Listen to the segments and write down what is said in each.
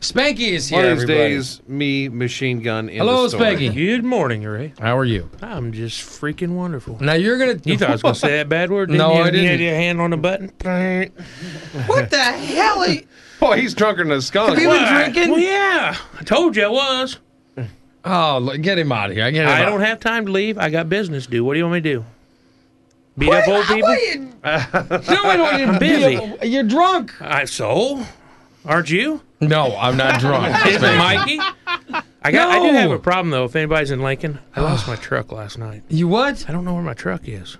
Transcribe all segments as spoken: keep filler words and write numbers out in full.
Spanky is here, One of these everybody. days, me, Machine Gun, in Hello, the store. Spanky. Good morning, Ray. How are you? I'm just freaking wonderful. Now you're gonna. You thought I was going to say that bad word? Didn't No, you? I You didn't. had your hand on the button. What the hell? Are you... Boy, he's drunker than a skunk. Have you been What? drinking? Well, yeah. I told you I was. Oh, look, get him out of here! I get him I out. don't have time to leave. I got business to do. What do you want me to do? Beat up old people? What you... no, I don't. You're busy. You're drunk. I so. Aren't you? No, I'm not drunk. Isn't it Mikey? I got. I do No. have a problem though. If anybody's in Lincoln, I lost my truck last night. You what? I don't know where my truck is.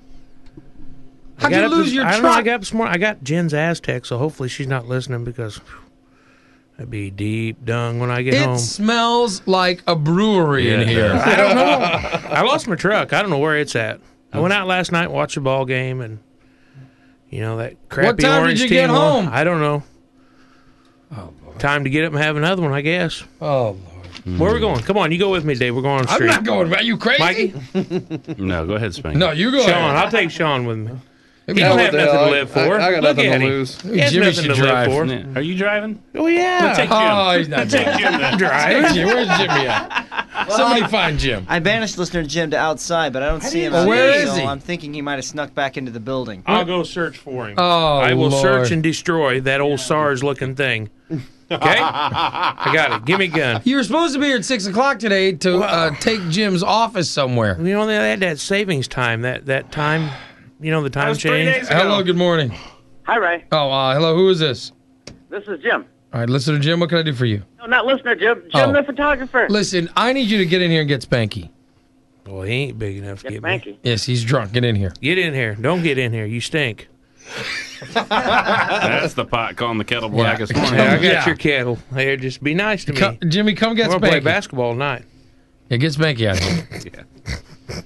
I How'd got you up lose this- your I truck? don't know. I got up this morning. I got Jen's Aztec, so hopefully she's not listening because whew, that'd be deep dung when I get It home. smells like a brewery in here. I don't know. I lost my truck. I don't know where it's at. I went out last night, watched the ball game, and you know that crappy time did orange you team get won. home? I don't know. Oh, boy. Time to get up and have another one, I guess. Oh, Lord. Where are we going? Come on, you go with me, Dave. We're going on the I'm street. not going. Are you crazy? Mikey? No, go ahead, Spank. No, you go Sean, ahead. I'll take Sean with me. He Yeah, don't what have the nothing hell? to live for. I, I got Look nothing at to him. lose. He has Jimmy nothing should to live drive. for. Yeah. Are you driving? Oh yeah. Take Jim. Oh, he's not Take driving. Jim then. Where's Jim? Where's Jimmy at? Somebody find Jim. I banished listener Jim to outside, but I don't see him Well, out where there, is so he? I'm thinking he might have snuck back into the building. I'll go search for him. Oh, I will Lord. search and destroy that old SARS-looking thing. Okay? I got it. Give me a gun. You were supposed to be here at six o'clock today to uh, take Jim's office somewhere. You know, they had that savings time, that, that time, you know, the time was three change. days ago. Hello, good morning. Hi, Ray. Oh, uh, hello, who is this? This is Jim. All right, listen to Jim. What can I do for you? No, not listener Jim. Jim, Oh. the photographer. Listen, I need you to get in here and get Spanky. Well, he ain't big enough to Get get me. Spanky. Yes, he's drunk. Get in here. Get in here. Don't get in here. You stink. That's the pot calling the kettle black Yeah. this morning. Hey, I got Yeah. your kettle. Here, just be nice to me. Come, Jimmy, come get We're going to play Spanky. basketball tonight. Yeah, get Spanky out of here.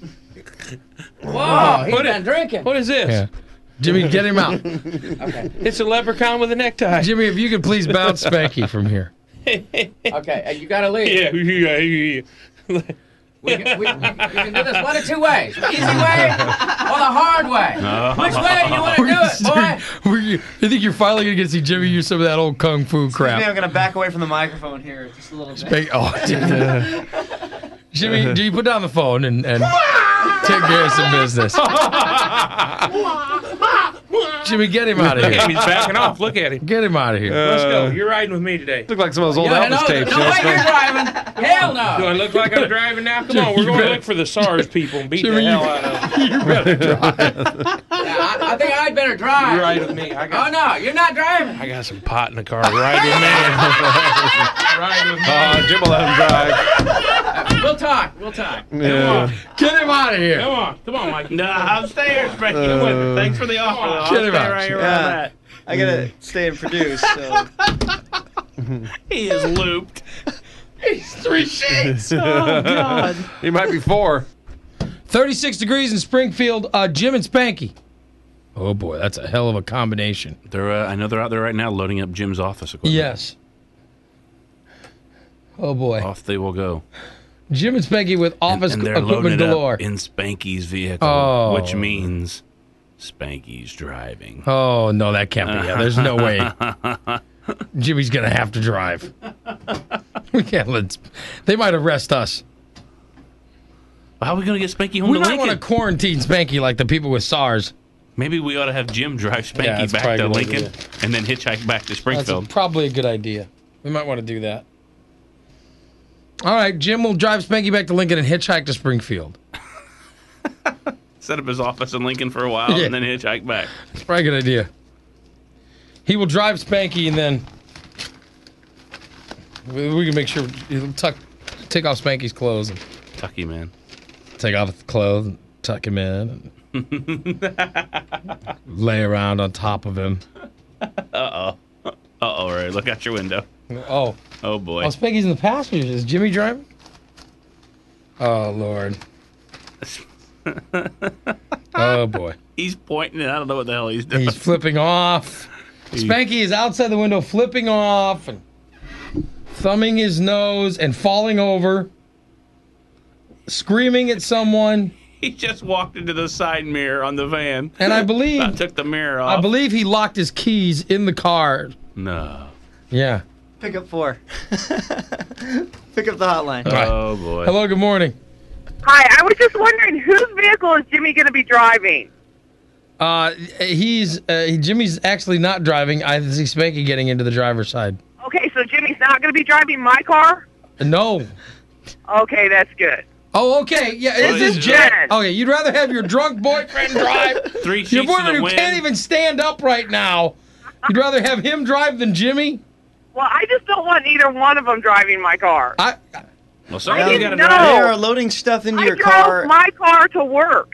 Whoa, he's been drinking. What is this? Yeah. Jimmy, get him out. It's a leprechaun with a necktie. Jimmy, if you could please bounce Spanky from here. Okay, uh, you gotta leave. Yeah, yeah, yeah. We, can, we, we, we can do this one of two ways: the easy way or the hard way. Which way do you want to do it, boy? Were you, I think you're finally going to get to see Jimmy use some of that old kung fu Maybe crap. I'm gonna back away from the microphone here just a little bit. Spank- oh, dude. Jimmy, do you put down the phone and, and take care of some business? Jimmy, get him out of Look at here. him. He's backing off. Look at him. Get him out of here. Let's go. You're riding with me today. Look like some of those old Yeah, Elvis no, tapes. no you know, way you're Spank? driving. Hell Do no. I look like I'm driving now? Come on, we're You going to better- look for the SARS people and beat Jimmy, the you- hell out of them. You better drive. Yeah, I, I think I'd better drive. You're riding with me. I Oh got, no, you're not driving. I got some pot in the car. Ride with me. Ride with me. Oh, Jim will let him drive. We'll talk. We'll talk. Yeah. Get him out of here. Come on. Come on, Mike. No, I'm staying, Spank. Come with me. Thanks for the offer. though. I'll Get him stay out. right here where I'm Yeah, at. I gotta stay and produce. So He is looped. Three sheets. Oh, God. He might be four. thirty-six degrees in Springfield. Uh, Jim and Spanky. Oh, boy, that's a hell of a combination. They're, uh, I know they're out there right now loading up Jim's office equipment. Yes. Oh, boy. Off they will go. Jim and Spanky with office and, and they're loading equipment it galore. up in Spanky's vehicle, Oh. which means Spanky's driving. Oh, no, that can't be. Yeah, there's no way. Jimmy's going to have to drive. We can't let... They might arrest us. How are we going to get Spanky home We to might Lincoln? want to quarantine Spanky like the people with SARS. Maybe we ought to have Jim drive Spanky Yeah, that's back probably to a good Lincoln idea. and then hitchhike back to That's a- Springfield. probably a good idea. We might want to do that. All right, Jim will drive Spanky back to Lincoln and hitchhike to Springfield. Set up his office in Lincoln for a while Yeah. and then hitchhike back. It's probably a good idea. He will drive Spanky and then we we can make sure he'll tuck, take off Spanky's clothes and Tucky, man. take off his clothes and tuck him in and lay around on top of him. Uh-oh. Uh-oh, Ray. Look out your window. Oh, Oh, boy. oh, Spanky's in the passenger. Is Jimmy driving? Oh, Lord. Oh, boy. He's pointing and I don't know what the hell he's doing. He's flipping off. Spanky is outside the window flipping off and thumbing his nose and falling over, screaming at someone. He just walked into the side mirror on the van. And I believe I took the mirror off. I believe he locked his keys in the car. No. Yeah. pick up four. Pick up the hotline. All right. Oh boy. Hello, good morning. Hi, I was just wondering whose vehicle is Jimmy going to be driving? Uh, he's uh, Jimmy's actually not driving. I see Spanky getting into the driver's side. Okay, so Jimmy's not going to be driving my car? No. Okay, that's good. Oh, okay. Yeah, Well, this is it's Jen. Jen. Okay, you'd rather have your drunk boyfriend drive? Three Your sheets to boyfriend the who wind. can't even stand up right now. You'd rather have him drive than Jimmy? Well, I just don't want either one of them driving my car. I. Well, I somebody's got didn't to know. drive. They are loading stuff into I your drove car. my car to work.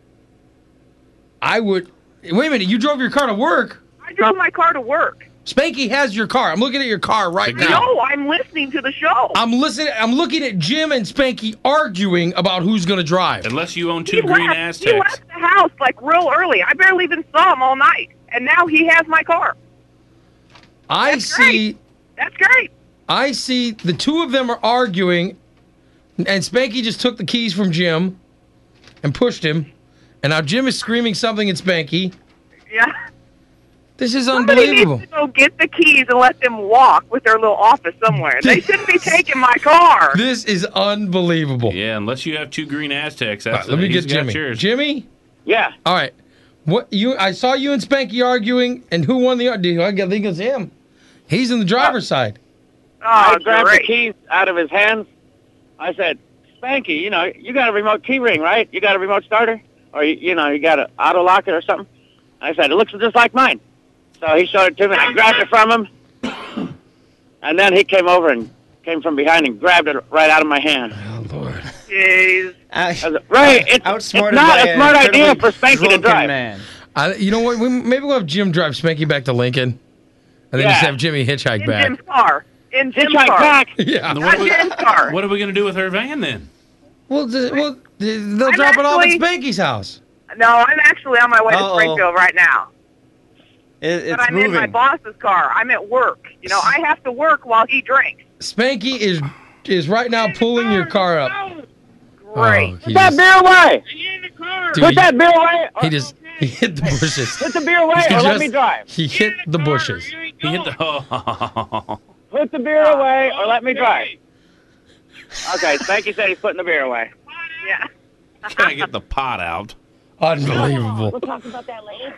I would. Wait a minute. You drove your car to work? I drove my car to work. Spanky has your car. I'm looking at your car right Yeah. now. No, I'm listening to the show. I'm listening. I'm looking at Jim and Spanky arguing about who's going to drive. Unless you own he two green left, he Aztecs. left the house like real early. I barely even saw him all night, and now he has my car. I That's see. That's great. I see the two of them are arguing, and Spanky just took the keys from Jim and pushed him, and now Jim is screaming something at Spanky. Yeah. This is Somebody unbelievable. needs to go get the keys and let them walk with their little office somewhere. They shouldn't be taking my car. This is unbelievable. Yeah, unless you have two green Aztecs. All That's right, let me he's get got Jimmy. yours. Jimmy. Yeah. All right. What you? I saw you and Spanky arguing, and who won the argument? I think it's him. He's in the driver's side. Oh, I grabbed great. the keys out of his hands. I said, Spanky, you know, you got a remote key ring, right? You got a remote starter? Or, you, you know, you got an auto lock it or something? I said, it looks just like mine. So he showed it to me. I grabbed it from him. And then he came over and came from behind and grabbed it right out of my hand. Oh Lord. Jeez. I said, Ray, it's, it's Outsmarted not by a smart an idea for incredibly Spanky to drunken drive. Man. I, you know what? We, maybe we'll have Jim drive Spanky back to Lincoln, and then Yeah. just have Jimmy hitchhike In back. Jim's car. In Jim's Hitchhike car. back. Yeah. What Not are we- Jim's car. What are we going to do with her van then? Well, th- well, th- they'll I'm drop it off at actually- Spanky's house. No, I'm actually on my way to Uh-oh. Springfield right now. It, it's But I'm in my moving. boss's car. I'm at work. You know, I have to work while he drinks. Spanky is is right now pulling your car up. Great. Oh, he Put that just, beer away. dude, Put he, that beer away. Or, he just he hit the bushes. Put the beer away He or let just- me drive. He hit the bushes. He hit the. Oh. Put the beer away or let me drive. Okay, Spanky said he's putting the beer away. Yeah. Gotta get the pot out. Unbelievable. We'll talk about that later.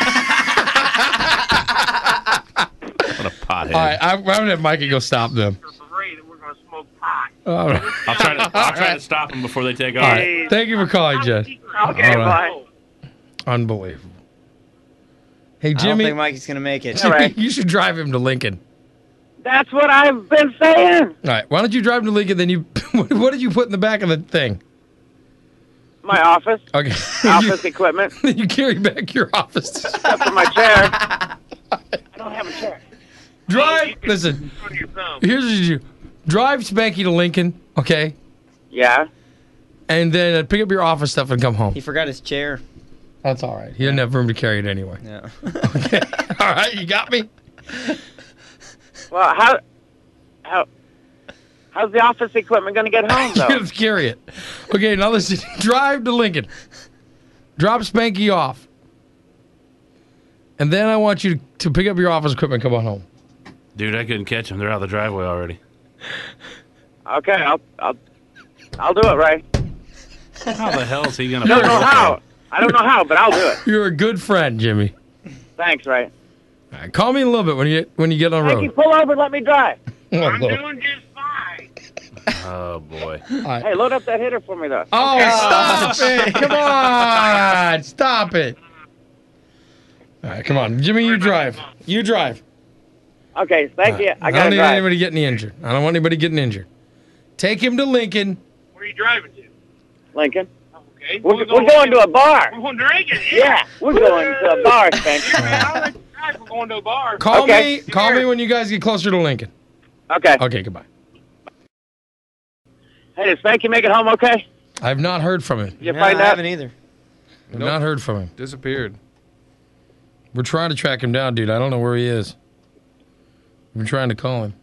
What a pothead. All right, I'm, I'm gonna have Mikey go stop them. We're going to smoke pot. All right. I'll try to. I'll try All right. to stop them before they take off. All right. Thank you for calling, Jen. Okay, All right. bye. Unbelievable. Hey, I don't Jimmy, think Mikey's going to make it. All right. you should drive him to Lincoln. That's what I've been saying. All right, why don't you drive him to Lincoln? Then you, what did you put in the back of the thing? My office, Okay, office equipment, then you carry back your office. except for my chair. I don't have a chair. Drive. Listen, here's what you do: drive Spanky to Lincoln, okay, Yeah. and then uh, pick up your office stuff and come home. He forgot his chair. That's all right. He doesn't have room to carry it anyway. Yeah. Okay, all right, you got me. Well, how, how, how's the office equipment going to get home, You though? have to carry it. Okay, now listen. Drive to Lincoln. Drop Spanky off. And then I want you to, to pick up your office equipment and come on home. Dude, I couldn't catch them. They're out of the driveway already. Okay, I'll, I'll, I'll do it, Ray. How the hell is he gonna? I don't know how. I don't know how, but I'll do it. You're a good friend, Jimmy. Thanks, Ray. All right, call me in a little bit when you get, when you get on the Thank you. road. Pull over and let me drive. Oh, Lord. just fine. Oh boy. All right. Hey, load up that hitter for me, though. Oh, stop it. Come on. Stop it. All right, come on. Jimmy, you drive. You drive. Okay, thank All you. right. I I got don't to need drive. anybody getting injured. I don't want anybody getting injured. Take him to Lincoln. Where are you driving to? Lincoln. Okay. We're, we're going to a bar. We're going drinking. Yeah, we're going to a bar, Spanky. I'll let you drive. We're going to a bar. Call Okay. me. Call me when you guys get closer to Lincoln. Okay. Okay, goodbye. Hey, did Spanky make it home okay? I have not heard from him. Did you No, find I out? haven't either. I've not heard from him. Disappeared. We're trying to track him down, dude. I don't know where he is. We're trying to call him.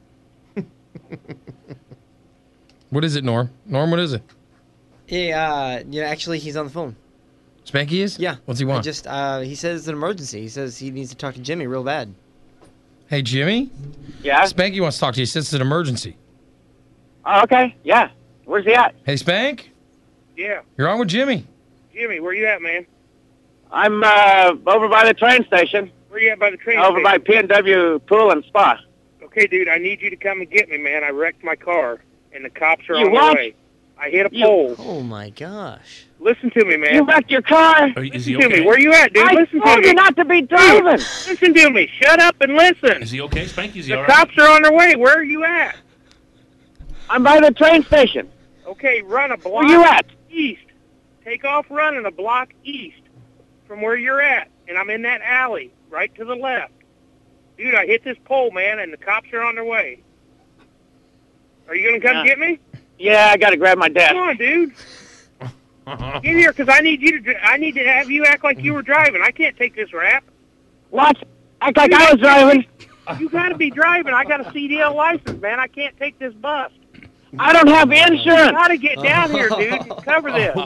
What is it, Norm? Norm, what is it? Yeah, uh, yeah, actually, he's on the phone. Spanky is? Yeah. What's he I want? just, uh, he says it's an emergency. He says he needs to talk to Jimmy real bad. Hey, Jimmy. Yeah. Spanky wants to talk to you. Since it's an emergency. Oh, okay. Yeah. Where's he at? Hey, Spank. Yeah. You're on with Jimmy. Jimmy, where you at, man? I'm uh, over by the train station. Where you at by the train Over by station? P and W Pool and Spa. Okay, dude, I need you to come and get me, man. I wrecked my car, and the cops are You on what? the way. I hit a You- pole. Oh my gosh. Listen to me, man. You wrecked your car. Are, is he Listen to okay? me. Where you at, dude? I Listen to told me. you not to be driving. Listen to me. Shut up and listen. Is he okay, Spanky? Is he The all right? cops are on their way. Where are you at? I'm by the train station. Okay, run a block Where you at? east. Take off running a block east from where you're at, and I'm in that alley right to the left. Dude, I hit this pole, man, and the cops are on their way. Are you going to come Yeah. get me? Yeah, I got to grab my desk. Come on, dude. Get here, because I need you to. dri- I need to have you act like you were driving. I can't take this rap. What? Act like I was driving. You got to be driving. I got a C D L license, man. I can't take this bus. I don't have You insurance. got to get down here, dude. Cover this.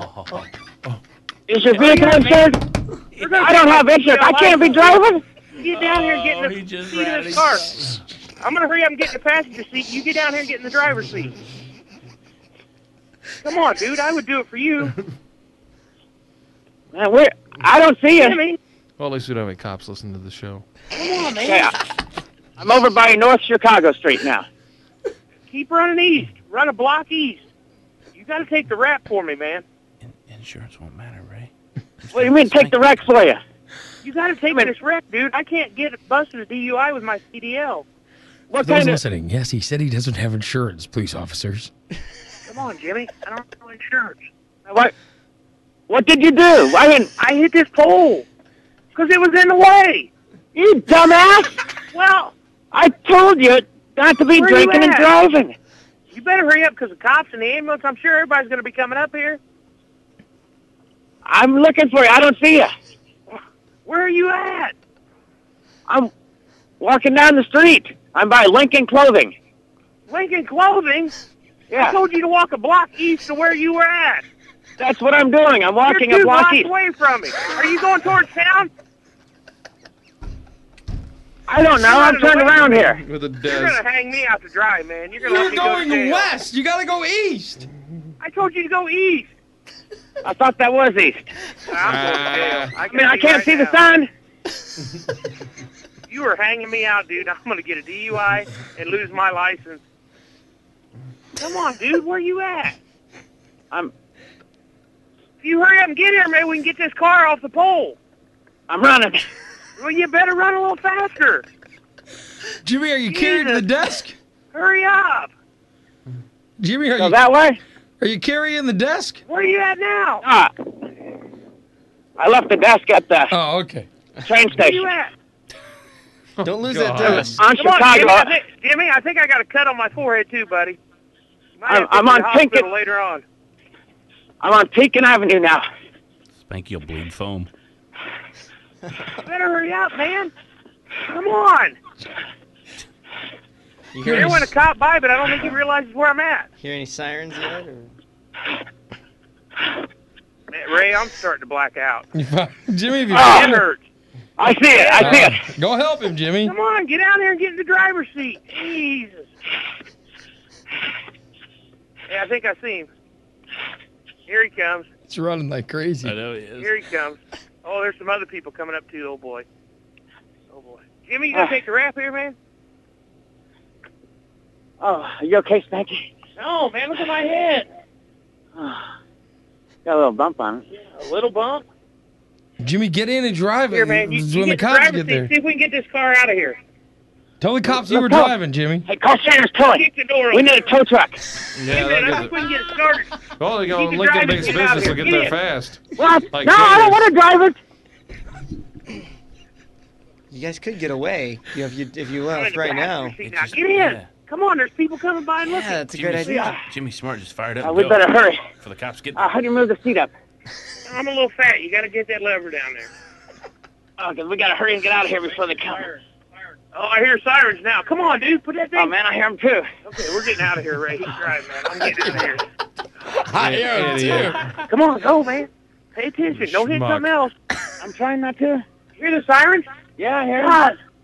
Is your vehicle insured? You're gonna I don't take have my insurance. I C D L can't be license. driving. Get down here and get Oh, in he the just seat of ratted this car. I'm going to hurry up and get in the passenger seat. You get down here and get in the driver's seat. Come on, dude. I would do it for you. Man, where? I don't see you. Jimmy, Well, at least we don't have any cops listening to the show. come on, man. Yeah. I'm over by North Chicago Street now. Keep running east. Run a block east. You got to take the rap for me, man. In- insurance won't matter, Ray. What do you mean, take the wreck for you? You got to take this wreck, dude. I can't get busted a D U I with my C D L. What For those kind of? listening, yes, he said he doesn't have insurance, police officers. Come on, Jimmy. I don't have no insurance. What? What did you do? I didn't. I hit this pole because it was in the way. You dumbass! Well, I told you not to be Where you drinking and at? driving. you better hurry up because the cops and the ambulance, I'm sure everybody's going to be coming up here. I'm looking for you. I don't see you. Where are you at? I'm walking down the street. I'm by Lincoln Clothing. Lincoln Clothing? I Yeah, told you to walk a block east of where you were at. that's what I'm doing. I'm walking You're two a block blocks east. away from me. Are you going towards town? I don't know. I'm turned around here. With a You're desk. going to hang me out to dry, man. You're going to let You're me go going to jail. west. You got to go east. I told you to go east. I thought that was east. I'm going to jail. I mean, I can't see the sun. You are hanging me out, dude. I'm going to get a D U I and lose my license. Come on, dude. Where you at? I'm If you hurry up and get here, man, we can get this car off the pole. I'm running. Well, you better run a little faster. Jimmy, are you carrying the desk? Hurry up. Jimmy, are Go you that way? are you carrying the desk? Where are you at now? Ah. I left the desk at the Oh, okay. train Where you station. at? Don't lose that God. desk. On Come on, Chicago. Jimmy. I, think, Jimmy, I think I got a cut on my forehead, too, buddy. You might I'm- have to I'm go to on the hospital Pinkett. later on. I'm on Pekin Avenue now. Spanky will bleed foam. You better hurry up, man. Come on. You hear, There any, went a cop by, but I don't think he realizes where I'm at. hear any sirens yet? Or? Man, Ray, I'm starting to black out. Jimmy, if you Oh. It hurts. I see it. I see it. Go help him, Jimmy. Come on, get out here and get in the driver's seat. Jesus. Yeah, I think I see him. Here he comes. It's running like crazy. I know he is. Here he comes. Oh, there's some other people coming up too. Oh boy. Oh boy. Jimmy, you gonna Ah. take the rap here, man? Oh, are you okay, Spanky? No, man. Look at my head. Oh, got a little bump on it. A little bump. Jimmy, get in and drive it. Here, man. You, This is you when the get the cops driver's get seat. there. See if we can get this car out of here. Tell the cops you Let's were go. driving, Jimmy. Hey, call Sanders Towing. Kick the door We open. need a tow truck. Yeah, Wait a minute, I that think we is can get it started. Well, you go You can Lincoln drive it, Based get out Business will here. get there Get. fast. What? Like no, I don't Sanders. want to drive it. You guys could get away you know, if you if you I'm in left the right now. passenger seat It now. just- Get in. yeah. Come on, there's people coming by and Yeah, looking. that's a Jimmy, good idea. Jimmy Smart just fired up. Uh, and we go better hurry. For the cops get Uh, how do you move the seat up? I'm a little fat. You got to get that lever down there. Oh, because we got to hurry and get out of here before they come. Oh, I hear sirens now. Come on, dude. Put that thing. Oh, man, I hear them too. Okay, we're getting out of here, Ray. He's driving, man. I'm getting out of here. I am Idiot. Come on, go, man. Pay attention. Don't hit Schmuck. something else. I'm trying not to. Hear the sirens? Yeah, I hear them. God.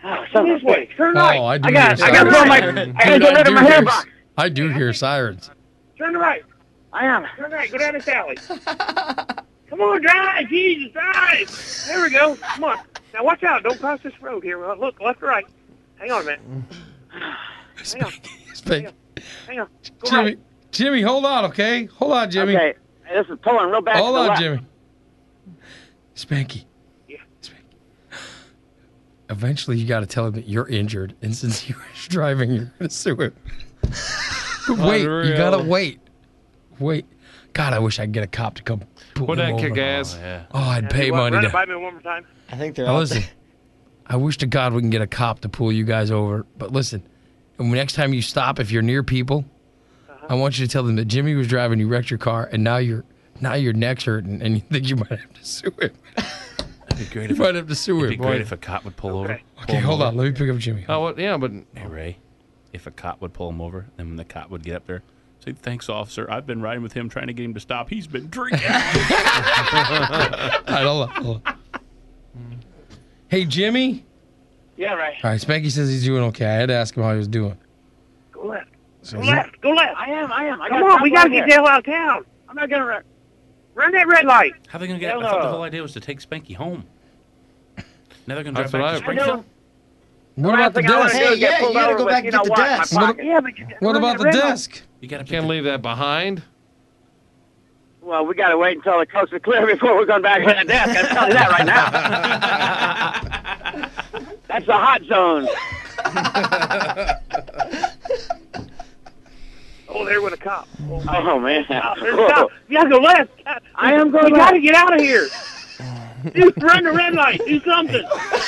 Oh, Turn this way. Turn right. Oh, I do I got, hear I got to sirens. throw my, I Dude, got to get rid I of do my hear- hair box. I do hear sirens. Turn to right. I am. Turn right. Go down this alley. Come on, drive. Jesus, drive. There we go. Come on. Now watch out. Don't cross this road here. Well, look, left or right. Hang on a minute. Hang on. Spanky. Hang on. Go Jimmy, right. Jimmy, hold on, okay? Hold on, Jimmy. Okay. Hey, this is pulling real back Hold to the on, left. Jimmy. Spanky. Yeah. Spanky. Eventually, you got to tell him that you're injured, and since he was driving, you're going to sue him. But wait, you got to wait. Wait. God, I wish I could get a cop to come pull What him that over. kick ass? Yeah. Oh, I'd pay What, money Run to... it by me one more time. I think they're Now out listen, there. I wish to God we can get a cop to pull you guys over. But listen, and next time you stop, if you're near people, Uh-huh. I want you to tell them that Jimmy was driving, you wrecked your car, and now your now your neck's hurting, and you think you might have to sue him. It'd be great You if, might have to sue it'd be him. great if a cop would pull over. Okay. pull Okay, him hold over. on. Let me pick up Jimmy. Oh, what? Yeah, but Hey, Ray, if a cop would pull him over, then when the cop would get up there, say, thanks, officer. I've been riding with him trying to get him to stop. He's been drinking. All right, hold on, hold on. Hey, Jimmy. Yeah, right. All right, Spanky says he's doing okay. I had to ask him how he was doing. Go left. So Go is he- left. Go left. I am, I am. I Come got on. We got to got get the hell out of town. I'm not going to run. Run that red light. How are they going to get Hell I thought the no. whole idea was to take Spanky home. Now they're going to That's drive what back to I- I Springfield? know. What about the Last thing I wanna desk? do is Hey, get yeah, pulled you gotta over go with, back you and know get the what, my desk. pocket. Yeah, but you What run about that the red light. desk? You got to can't leave that behind. Well, we got to wait until the coast is clear before we're going back to that desk. I tell you that right now. That's the hot zone. Oh, there with a cop. Oh, Oh, man. oh, there's a cop. You got to go left. I am going We got to left. get out of here. Dude, run the red light. Do something.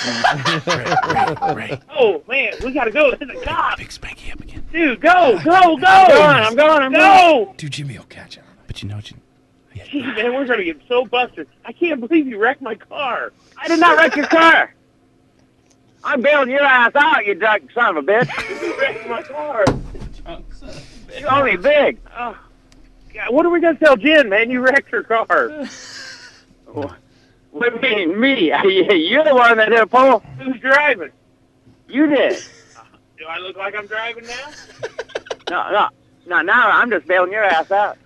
Oh, man. We got to go. There's a cop. Pick Spanky up again. Dude, go. Go, go. I'm going, I'm going, I'm going. Go. Dude, Jimmy will catch him. But you know what you... Gee, man, we're going to get so busted. I can't believe you wrecked my car. I did not wreck your car. I'm bailing your ass out, you drunk son of a bitch. You wrecked my car. You owe me big. Oh, God, what are we going to tell Jen, man? You wrecked her car. What do you mean, me? You're the one that hit a pole. Who's driving? You did. Do I look like I'm driving now? No, no. No, now I'm just bailing your ass out.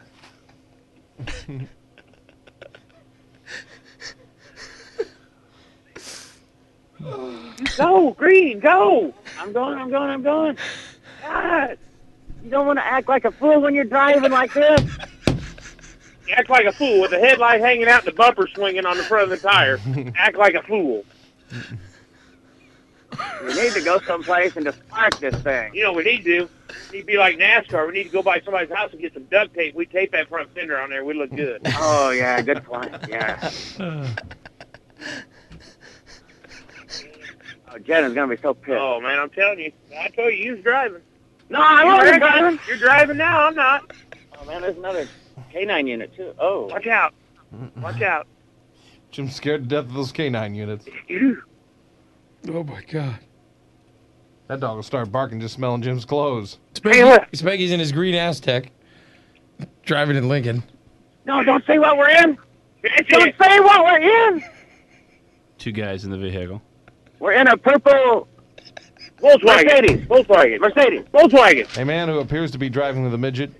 Go, Green, go. I'm going, I'm going, I'm going. God. You don't want to act like a fool when you're driving like this. You act like a fool with the headlight hanging out and the bumper swinging on the front of the tire. Act like a fool. We need to go someplace and just park this thing. You know what we need to do? We need to be like NASCAR. We need to go by somebody's house and get some duct tape. We tape that front fender on there. We look good. Oh, yeah, good point. Yeah. Oh, Jen is going to be so pissed. Oh, man, I'm telling you. I told you, you was driving. No, I You wasn't wrecked- driving. You're driving now. I'm not. Oh, man, there's another K nine unit, too. Oh. Watch out. Watch out. Jim's scared to death of those K nine units. Oh, my God. That dog will start barking just smelling Jim's clothes. Spanky, Spanky's in his green Aztec, driving in Lincoln. No, don't say what we're in. That's Don't it. say what we're in. Two guys in the vehicle. We're in a purple Volkswagen. Mercedes. Volkswagen. Mercedes. Volkswagen. A man who appears to be driving with a midget.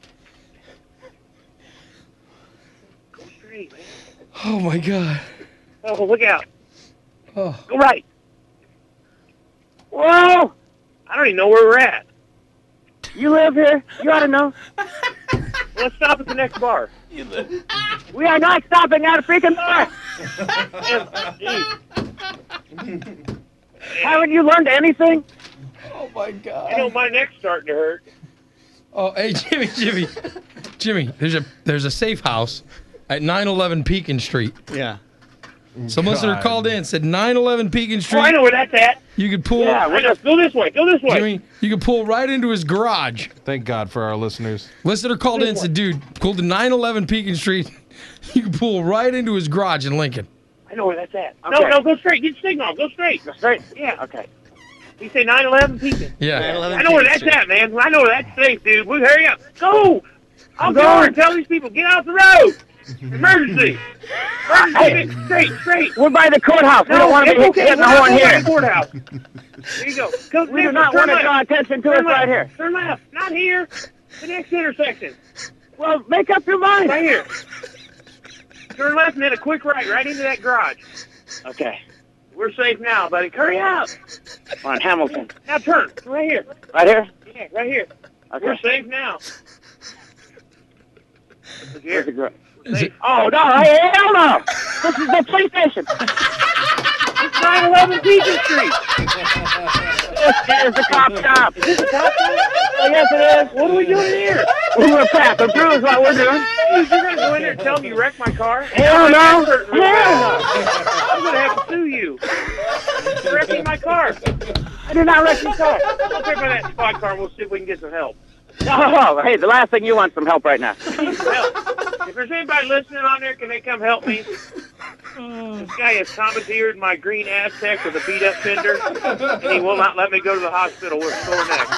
Go straight, man. Oh, my God. Oh, look out. Oh. Go right. Whoa! I don't even know where we're at. You live here? You ought to know. Let's stop at the next bar. We are not stopping at a freaking bar. Jeez. Haven't you learned anything? Oh, my God. You know, my neck's starting to hurt. Oh, hey, Jimmy, Jimmy. Jimmy, there's a there's a safe house at nine eleven Pekin Street. Yeah. Some listener God. called in and said nine eleven Pekin Street. Oh, I know where that's at. You could pull, Yeah, I know. Go this way. Go this way. Jimmy, you could pull right into his garage. Thank God for our listeners. Listener called in and said, dude, pull to nine eleven Pekin Street. You can pull right into his garage in Lincoln. I know where that's at. Okay. No, no, go straight. Get the signal. Go straight. Go straight. Yeah. Okay. You say nine eleven Pekin. Yeah. I know where that's at, man. I know where that's safe, dude. We hurry up. Go. I'm I'm going. going. Tell these people, get off the road. Emergency! Emergency! Straight, straight! We're by the courthouse. We don't want to be okay. hitting the We're horn by here. the courthout. There you go. go We do next, not turn want to left. draw attention to Turn us right left. here. Turn left. Not here. The next intersection. Well, make up your mind. Right here. Turn left and then a quick right, right into that garage. Okay. We're safe now, buddy. Hurry up. On Hamilton. Now turn. Right here. Right here? Yeah, right here. Okay. We're safe now. Where's the girl? Is it, Oh, no. Hey, hell no. This is the police station. It's nine eleven Beacon Street. This is the cop shop. Is this a cop shop? Oh, yes, it is. What are we doing here? We're passing through is what we're doing. Dude, you're going to go in there and tell me you wrecked my car? Hell no. Hell no. I'm going to have to sue you. You're wrecking my car. I did not wreck your car. I'll take my that squad car and we'll see if we can get some help. Oh, hey, the last thing you want some help right now. Help. If there's anybody listening on there, can they come help me? This guy has commandeered my green Aztec with a beat-up fender, and he will not let me go to the hospital with a sore neck.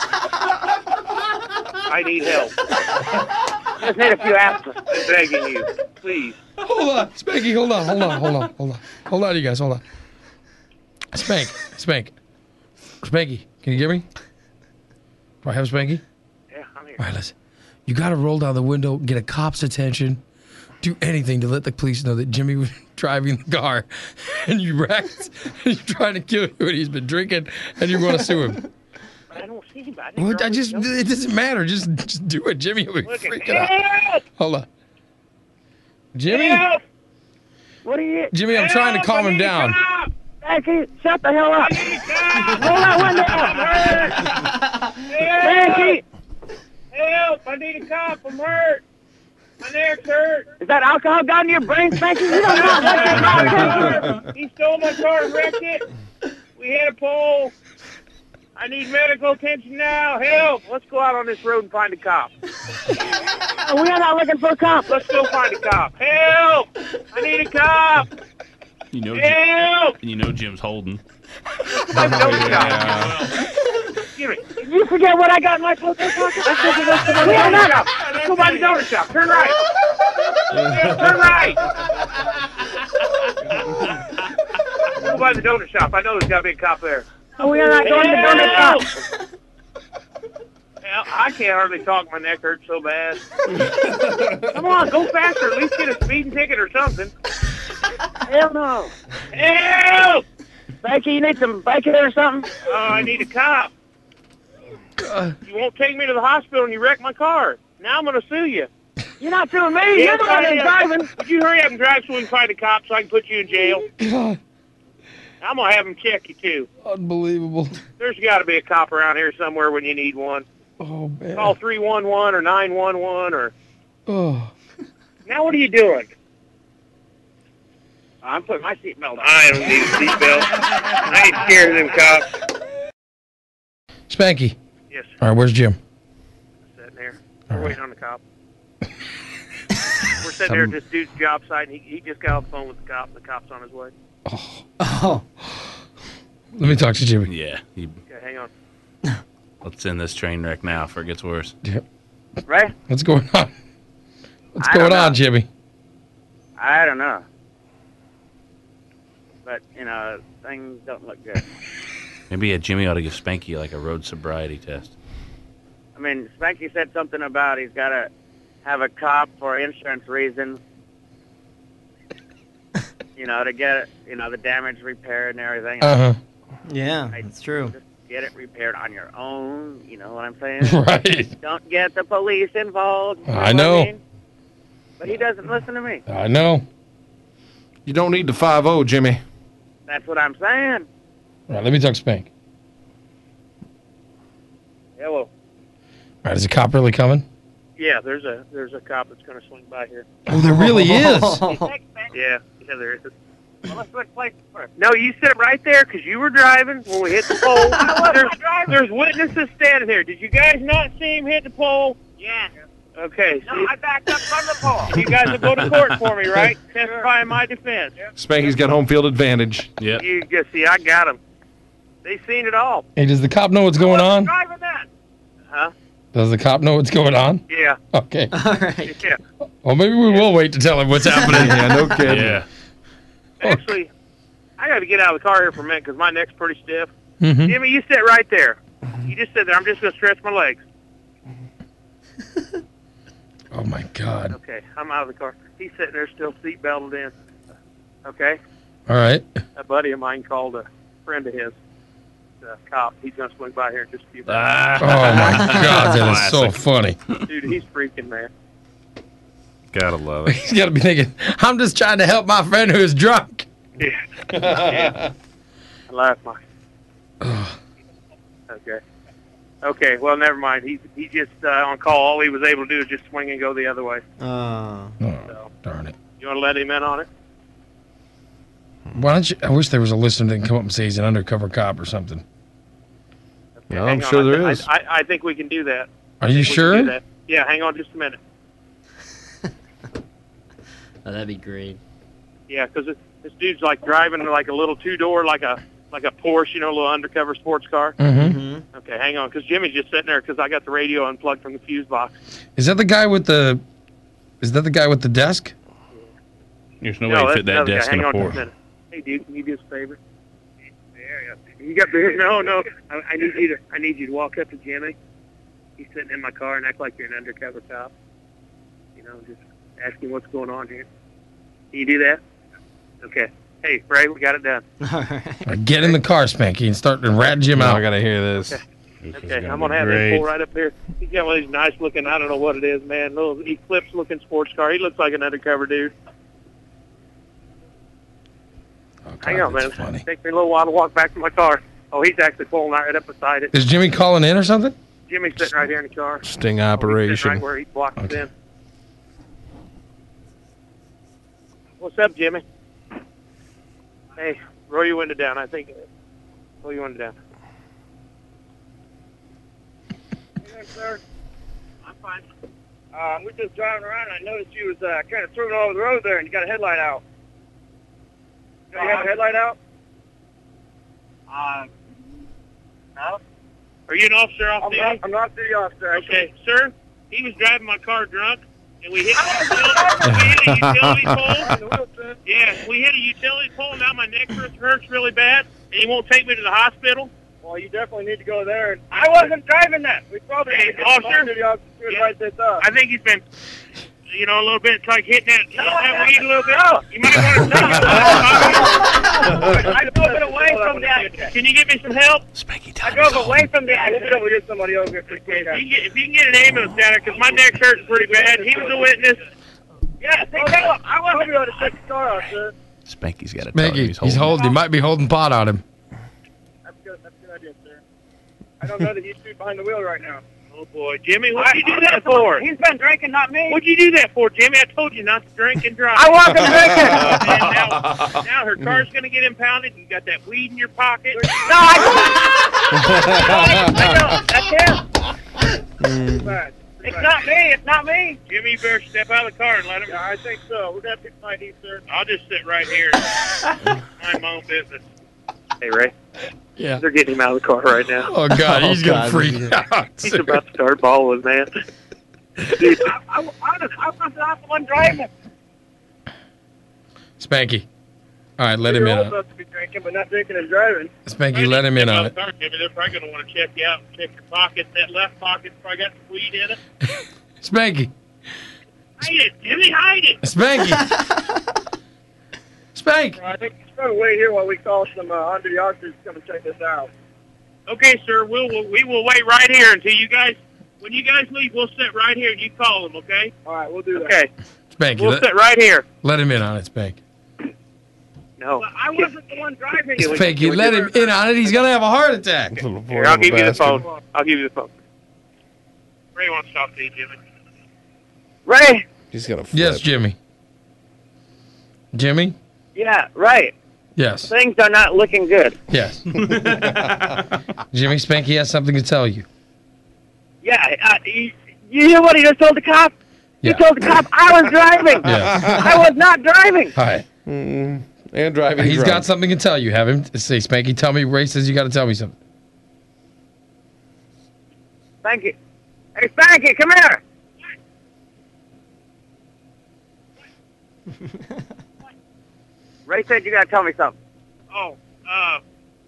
I need help. Just need a few aspirin. I'm begging you, please. hold on, Spanky, hold on, hold on, hold on, hold on. Hold on, you guys, hold on. Spank, Spank. Spanky, can you get me? Do I have Spanky? Yeah, I'm here. All right, listen. You got to roll down the window, get a cop's attention, do anything to let the police know that Jimmy was driving the car and you wrecked and you're trying to kill him and he's been drinking and you want to sue him. I don't see him. I, Well, I just, it doesn't matter. Just just do it, Jimmy. Will be Look at freaking out. help! Hold on. Jimmy? Help! What are you? Jimmy, I'm trying to calm him down. Becky, shut the hell up. Roll that window. Becky, Help! I need a cop. I'm hurt. My neck's hurt. is that alcohol got in your brain, Becky? You don't know what you're talking. He stole my car and wrecked it. We hit a pole. I need medical attention now. Help! Let's go out on this road and find a cop. We are not looking for a cop. Let's go find a cop. Help! I need a cop. You know, Help! Jim, you know Jim's holding. Let's go find a cop. Give me. You forget what I got in my pocket? Let's go to the We are not. Let's go by the donut shop. Turn right. Turn right. Let's go by the donut shop. I know there's got to be a cop there. Oh, we are not going to the donut shop. Hell, I can't hardly talk. My neck hurts so bad. Come on, go faster. At least get a speeding ticket or something. Hell no. Help! Becky, you need some bacon or something? Oh, I need a cop. You won't take me to the hospital and you wreck my car. Now I'm going to sue you. You're not suing me. Yes, You're the one I that's am. driving. Would you hurry up and drive so we can find a cop so I can put you in jail? God, I'm going to have him check you, too. unbelievable. There's got to be a cop around here somewhere when you need one. Oh, man. Call three one one or nine one one or... Oh. Now what are you doing? I'm putting my seatbelt on. I don't need a seatbelt. I ain't scared of them cops. Spanky. Yes, All right, where's Jim? sitting there. All We're right. waiting on the cop. We're sitting there at this dude's job site, and he, he just got off the phone with the cop. The cop's on his way. Oh. Let me talk to Jimmy. Yeah. You, Okay, hang on. let's end this train wreck now before it gets worse. Right? What's going on? What's I going don't on, know. Jimmy? I don't know. But, you know, things don't look good. Maybe uh, Jimmy ought to give Spanky like a road sobriety test. I mean, Spanky said something about he's got to have a cop for insurance reasons. You know, to get, you know, the damage repaired and everything. Uh-huh. Yeah, I- that's true. Just get it repaired on your own. You know what I'm saying? Right. Don't get the police involved. you I what know. mean? But he doesn't listen to me. I know. You don't need the five oh, Jimmy. That's what I'm saying. All right, let me talk to Spank. Yeah, well, All right, is the cop really coming? yeah, there's a there's a cop that's going to swing by here. Oh, there really is. Yeah, yeah, there is. Well, let's switch places first. No, you sit right there because you were driving when we hit the pole. there's, there's witnesses standing there. Did you guys not see him hit the pole? Yeah. Okay. No, see, I backed up from the pole. You guys will go to court for me, right? Testify in my defense. Spanky's got home field advantage. Yep. You just see, I got them. They seen it all. Hey, does the cop know what's going on? Driving that. Huh? Does the cop know what's going on? Yeah. Okay. All right. Yeah. Well, maybe we will wait to tell him what's happening. Yeah, no kidding. Yeah. Actually, I got to get out of the car here for a minute because my neck's pretty stiff. Mhm. Jimmy, you sit right there. You just sit there. I'm just going to stretch my legs. Oh, my God. Okay, I'm out of the car. He's sitting there still seat belted in. Okay? All right. A buddy of mine called a friend of his, a cop. He's going to swing by here in just a few minutes. Ah. Oh, my God. That is so funny. Dude, he's freaking, man. Gotta love it. He's got to be thinking, I'm just trying to help my friend who is drunk. Yeah. yeah. I laughed, Mike. Okay. Okay, well, never mind. He's he just uh, on call. All he was able to do is just swing and go the other way. Oh. Oh, darn it. You want to let him in on it? Why don't you? I wish there was a listener that can come up and say he's an undercover cop or something. Yeah, Hang I'm on. sure I, there I, is. I, I think we can do that. Are I you think we can sure? do that. Yeah, hang on just a minute. Oh, that'd be great. Yeah, because this dude's like driving like a little two-door, like a like a Porsche, you know, a little undercover sports car. Mm-hmm. Mm-hmm. Okay, hang on, because Jimmy's just sitting there because I got the radio unplugged from the fuse box. Is that the guy with the? Is that the guy with the desk? There's no, No, way to that's fit that another desk guy. in Hang a on just a Porsche. minute. Hey, dude, can you do us a favor? Yeah, yeah. You got beer? No, no. I, I need you to. I need you to walk up to Jimmy. He's sitting in my car and act like you're an undercover cop. You know, just ask him what's going on here. Can you do that? Okay. Hey, Ray, we got it done. All right. Right, get in the car, Spanky, and start to rat Jim Now out. I gotta hear this. Okay. This is Okay, gonna I'm be gonna have him great. pull right up here. He's got one of these nice looking. I don't know what it is, man. Little Eclipse looking sports car. He looks like an undercover dude. Oh, God, Hang on, that's man. funny. Takes me a little while to walk back to my car. Oh, he's actually pulling right up beside it. Is Jimmy calling in or something? Jimmy's sitting right here in the car. Sting Oh, he's sitting operation. right where he blocks Okay. it in. What's up, Jimmy? Hey, roll your window down. I think. Roll your window down. Hey, sir. I'm fine. Uh, we're just driving around. And I noticed you was uh, kind of swerving all over the road there, and you got a headlight out. Do you have a headlight out? Uh, no. Are you an officer off duty? I'm not the officer. Okay, sir. He was driving my car drunk, and we hit, we hit a utility pole. Yeah, we hit a utility pole. Now my neck hurts, hurts really bad, and he won't take me to the hospital. Well, you definitely need to go there. And I wasn't driving that. We probably hey, officer. Yeah. Right this up. I think he's been, you know, a little bit. It's like hitting that, hitting that weed a little bit. No. You might want to take it. I drove it away from that. Can you give me some help? Spanky, I drove away from the accident. We'll get somebody over here. Okay, if, you can get, if you can get an ambulance down there, because my neck's hurting pretty bad. He was a witness. Yeah, take oh, no. I want to be able to take the car out, sir. Spanky's got to tell him Spanky, he's he's holding. holding. He might be holding pot on him. That's good. That's a good idea, sir. I don't know that he's behind the wheel right now. Oh, boy. Jimmy, what'd you do that for? He's been drinking, not me. What'd you do that for, Jimmy? I told you not to drink and drive. I wasn't drinking. And now, now her car's going to get impounded. You got that weed in your pocket. No, I don't. I don't. That's him. It's not me. It's not me. Jimmy, you better step out of the car and let him. Yeah, I think so. We're going to pick my heat, sir. I'll just sit right here and mind my own business. Hey, Ray. Yeah. They're getting him out of the car right now. Oh, God, he's Oh, going God. to freak out. He's about to start bawling, man. Dude, I, I, I, was, I was not the one driving. Spanky. All right, let him in You're on old it. enough to be drinking, but not drinking and driving. Spanky, let him in on it. They're probably going to want to check you out and check your pocket. That left pocket's probably got some weed in it. Spanky. Hide it, Jimmy, hide it. Spanky. Spank. I think he's probably wait here while we call some uh, on-duty officers to come and check this out. Okay, sir. We'll, we'll we will wait right here until you guys. When you guys leave, we'll sit right here and you call them. Okay. All right, we'll do that. Okay. Spanky, We'll let, sit right here. let him in on it, Spanky. No, well, I wasn't the one driving. Spanky, let him in on it. He's going to have a heart attack. Here, I'll give you the phone. I'll give you the phone. Ray wants to talk to you, Jimmy. Ray. He's gonna flip. Yes, Jimmy. Jimmy? Yeah, right. Yes. Things are not looking good. Yes. Jimmy, Spanky has something to tell you. Yeah, uh, you, you hear what he just told the cop? Yeah. He told the cop I was driving. Yeah. I was not driving. Hi. Mm, and driving. He's drunk. got something to tell you. Have him say, Spanky, tell me. Ray says you got to tell me something. Thank you. Hey, Spanky, come here. Ray said you got to tell me something. Oh, uh,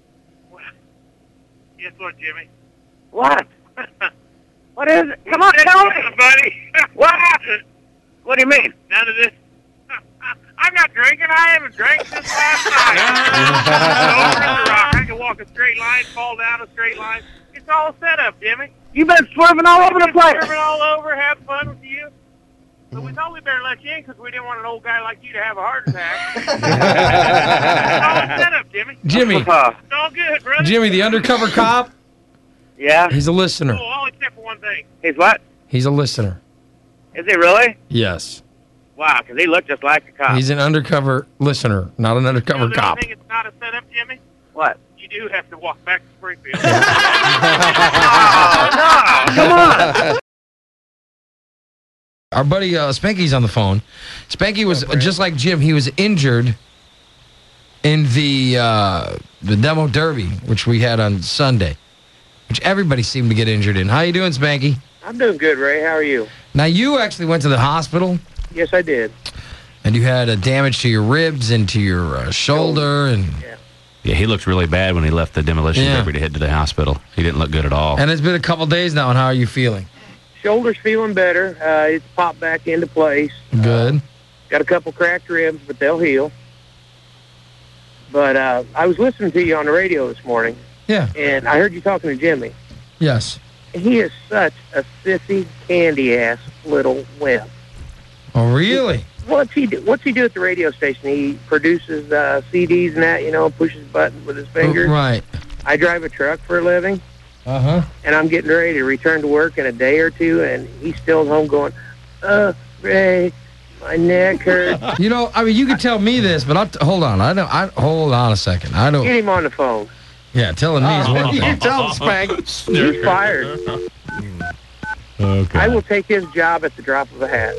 guess what, Jimmy? What? What is it? Come on, tell me. buddy. What? What do you mean? None of this. I'm not drinking. I haven't drank since last night. Over at the rock. I can walk a straight line, fall down a straight line. It's all set up, Jimmy. You've been swerving all over the place. Swerving all over, have fun with you. But we thought we better let you in because we didn't want an old guy like you to have a heart attack. It's all set up, Jimmy. Jimmy. It's all good, brother. Jimmy, the undercover cop. Yeah? He's a listener. Oh, all except for one thing. He's what? He's a listener. Is he really? Yes. Wow, because he looked just like a cop. He's an undercover listener, not an undercover You know the cop. only thing it's not a setup, Jimmy? What? You do have to walk back to Springfield. Oh, no. Come on. Our buddy uh, Spanky's on the phone. Spanky was just like Jim. He was injured in the uh, the demo derby, which we had on Sunday, which everybody seemed to get injured in. How you doing, Spanky? I'm doing good, Ray. How are you? Now, you actually went to the hospital. Yes, I did. And you had a damage to your ribs and to your uh, shoulder. and Yeah. Yeah, he looked really bad when he left the demolition Yeah. derby to head to the hospital. He didn't look good at all. And it's been a couple days now, and how are you feeling? Shoulder's feeling better. Uh, it's popped back into place. Good. Uh, got a couple cracked ribs, but they'll heal. But uh, I was listening to you on the radio this morning. Yeah. And I heard you talking to Jimmy. Yes. He is such a sissy, candy-ass little wimp. Oh, really? What's he do? What's he do at the radio station? He produces uh, C Ds and that, you know, pushes buttons with his fingers. Oh, right. I drive a truck for a living. Uh-huh. And I'm getting ready to return to work in a day or two, and he's still at home going, uh, Ray, my neck hurts. You know, I mean, you could tell me this, but I'll t hold on. I don't. I hold on a second. I don't. Get him on the phone. Yeah, telling me is one You thing. tell him, Spank. He's fired. Okay. I will take his job at the drop of a hat.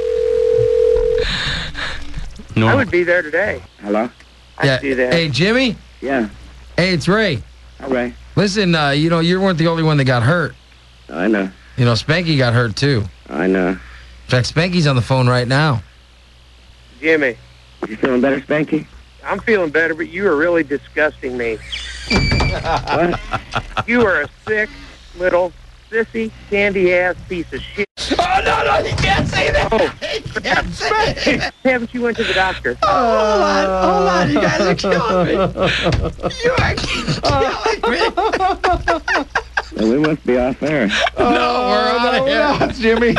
No. I would be there today. Hello? I'd Yeah. do that. Hey, Jimmy. Yeah. Hey, it's Ray. All right. Listen, uh, you know, you weren't the only one that got hurt. I know. You know, Spanky got hurt too. I know. In fact, Spanky's on the phone right now. Jimmy. You feeling better, Spanky? I'm feeling better, but you are really disgusting me. What? You are a sick, little, sissy, candy-ass piece of shit. Oh, no, no, you can't say that. Oh, crap. Haven't you went to the doctor? Oh, hold on, hold on. You guys are killing me. You are killing me. Well, we must be off air. No, we're out of here. Jimmy.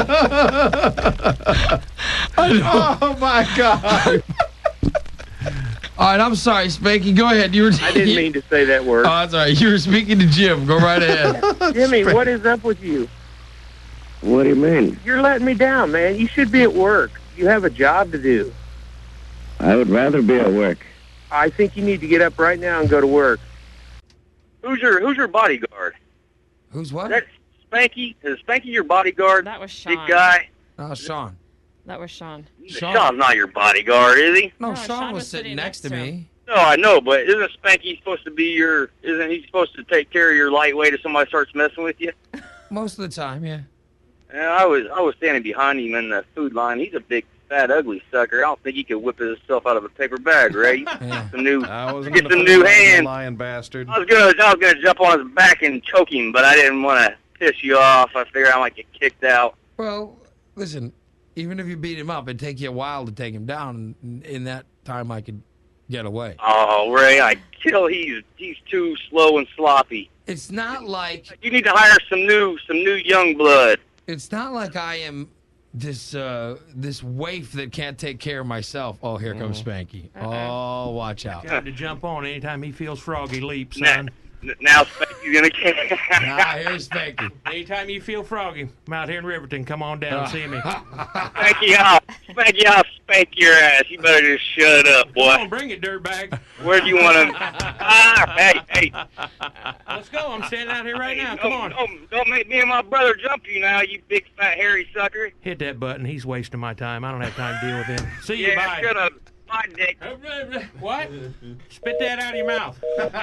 Oh, my God. All right, I'm sorry, Spanky. Go ahead. You were. I didn't mean to say that word. Oh, that's all right. You were speaking to Jim. Go right ahead. Jimmy, what is up with you? What do you mean? You're letting me down, man. You should be at work. You have a job to do. I would rather be at work. I think you need to get up right now and go to work. Who's your Who's your bodyguard? Who's what? Is that Spanky? Is Spanky your bodyguard? That was Sean. Big guy? Oh, Sean. That was Sean. Sean. Sean's not your bodyguard, is he? No, No, Sean, Sean was was sitting sitting next to next to me. No, I know, but isn't Spanky supposed to be your? Isn't he supposed to take care of your lightweight if somebody starts messing with you? Most of the time, yeah. Yeah, I was I was standing behind him in the food line. He's a big, fat, ugly sucker. I don't think he could whip himself out of a paper bag, right? Yeah. Some new, I wasn't get gonna some put new it on the hands. Lying bastard. I was gonna I was gonna jump on his back and choke him, but I didn't want to piss you off. I figured I might get kicked out. Well, listen, even if you beat him up, it'd take you a while to take him down. And in that time, I could get away. Oh, Ray, I kill. He's he's too slow and sloppy. It's not like You need to hire some new some new young blood. it's not like I am this uh, this waif that can't take care of myself. Oh, here comes Spanky. Oh, watch out. Got to jump on anytime he feels froggy leap, Nah. son. N- Now Spanky's gonna kick. Ah, here's Spanky. Anytime you feel froggy, I'm out here in Riverton. Come on down and see me. Spanky, I'll Spanky, I'll spank your ass. You better just shut up, Come on, boy. bring it, dirtbag. Where do you want to? Ah, hey, hey. Let's go. I'm standing out here right now. Come Don't, on. don't, don't make me and my brother jump you now, you big fat hairy sucker. Hit that button. He's wasting my time. I don't have time to deal with him. See you. Yeah, Bye. shut up. Bye, Dick. What? Spit that out of your mouth.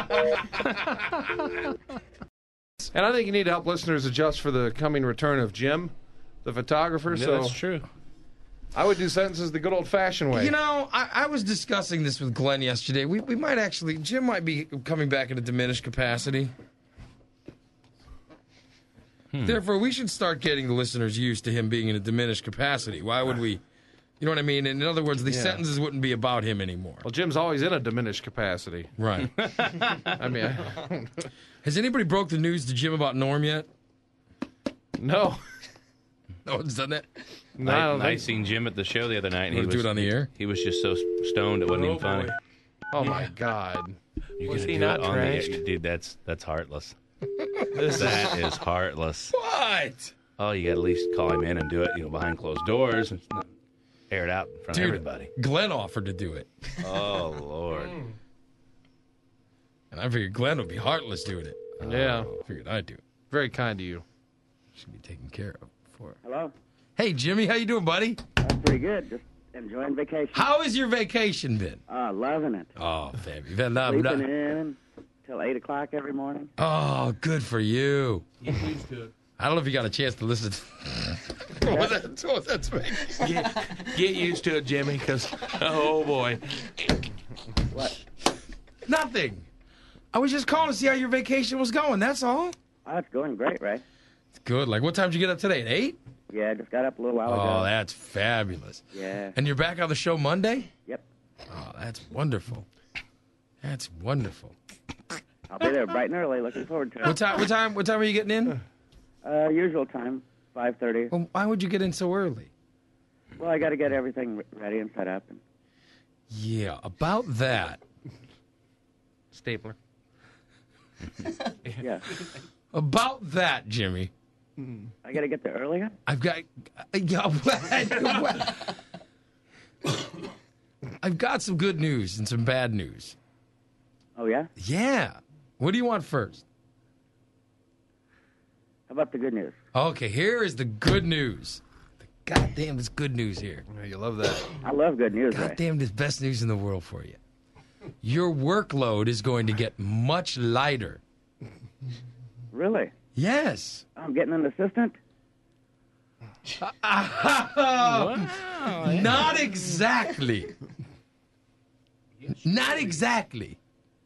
And I think you need to help listeners adjust for the coming return of Jim, the photographer. Yeah, so that's true. I would do sentences the good old-fashioned way. You know, I, I was discussing this with Glenn yesterday. We we might actually, Jim might be coming back in a diminished capacity. Hmm. Therefore, we should start getting the listeners used to him being in a diminished capacity. Why would we? You know what I mean? In other words, the Yeah. sentences wouldn't be about him anymore. Well, Jim's always in a diminished capacity. Right. I mean, I, Has anybody broke the news to Jim about Norm yet? no. No one's done that? No, I don't I, I think- seen Jim at the show the other night. And he Wanna do was, it on the air? He was just so stoned it wasn't Oh, even funny. boy. Oh, my God. You Was gotta he do not it on the air. trashed? Dude, that's that's heartless. That is heartless. What? Oh, you got to at least call him in and do it, you know, behind closed doors and not air it out in front Dude, of everybody. Glenn offered to do it. Oh Lord. And I figured Glenn would be heartless doing it. Yeah. I figured I'd do it. Very kind to you. Should be taken care of for. Hello. Hey, Jimmy, how you doing, buddy? That's pretty good. Just enjoying vacation. How has your vacation been? Uh, loving it. Oh, fam, you've had not, Sleeping not- in till eight o'clock every morning. Oh, good for you. Get used to it. I don't know if you got a chance to listen. To... what was that? What was that speak? Get, get used to it, Jimmy, because, oh, boy. What? Nothing. I was just calling to see how your vacation was going. That's all. Oh, it's going great, right? It's good. Like, what time did you get up today? At eight? Yeah, I just got up a little while Oh, ago. that's fabulous. Yeah. And you're back on the show Monday? Yep. Oh, that's wonderful. That's wonderful. I'll be there bright and early. Looking forward to it. What time? What time? What time are you getting in? Uh, usual time, five thirty. Well, why would you get in so early? Well, I got to get everything re- ready and set up. And Yeah, about that. Stapler. yeah. About that, Jimmy. I got to get there earlier. I've got. Yeah, what? I've got some good news and some bad news. Oh yeah. Yeah. What do you want first? How about the good news? Okay, here is the good news. The goddamn, it's good news here. Yeah, you love that. I love good news. Ray. Goddamn, this best news in the world for you. Your workload is going to get much lighter. Really? Yes. I'm getting an assistant. Not exactly. Not exactly.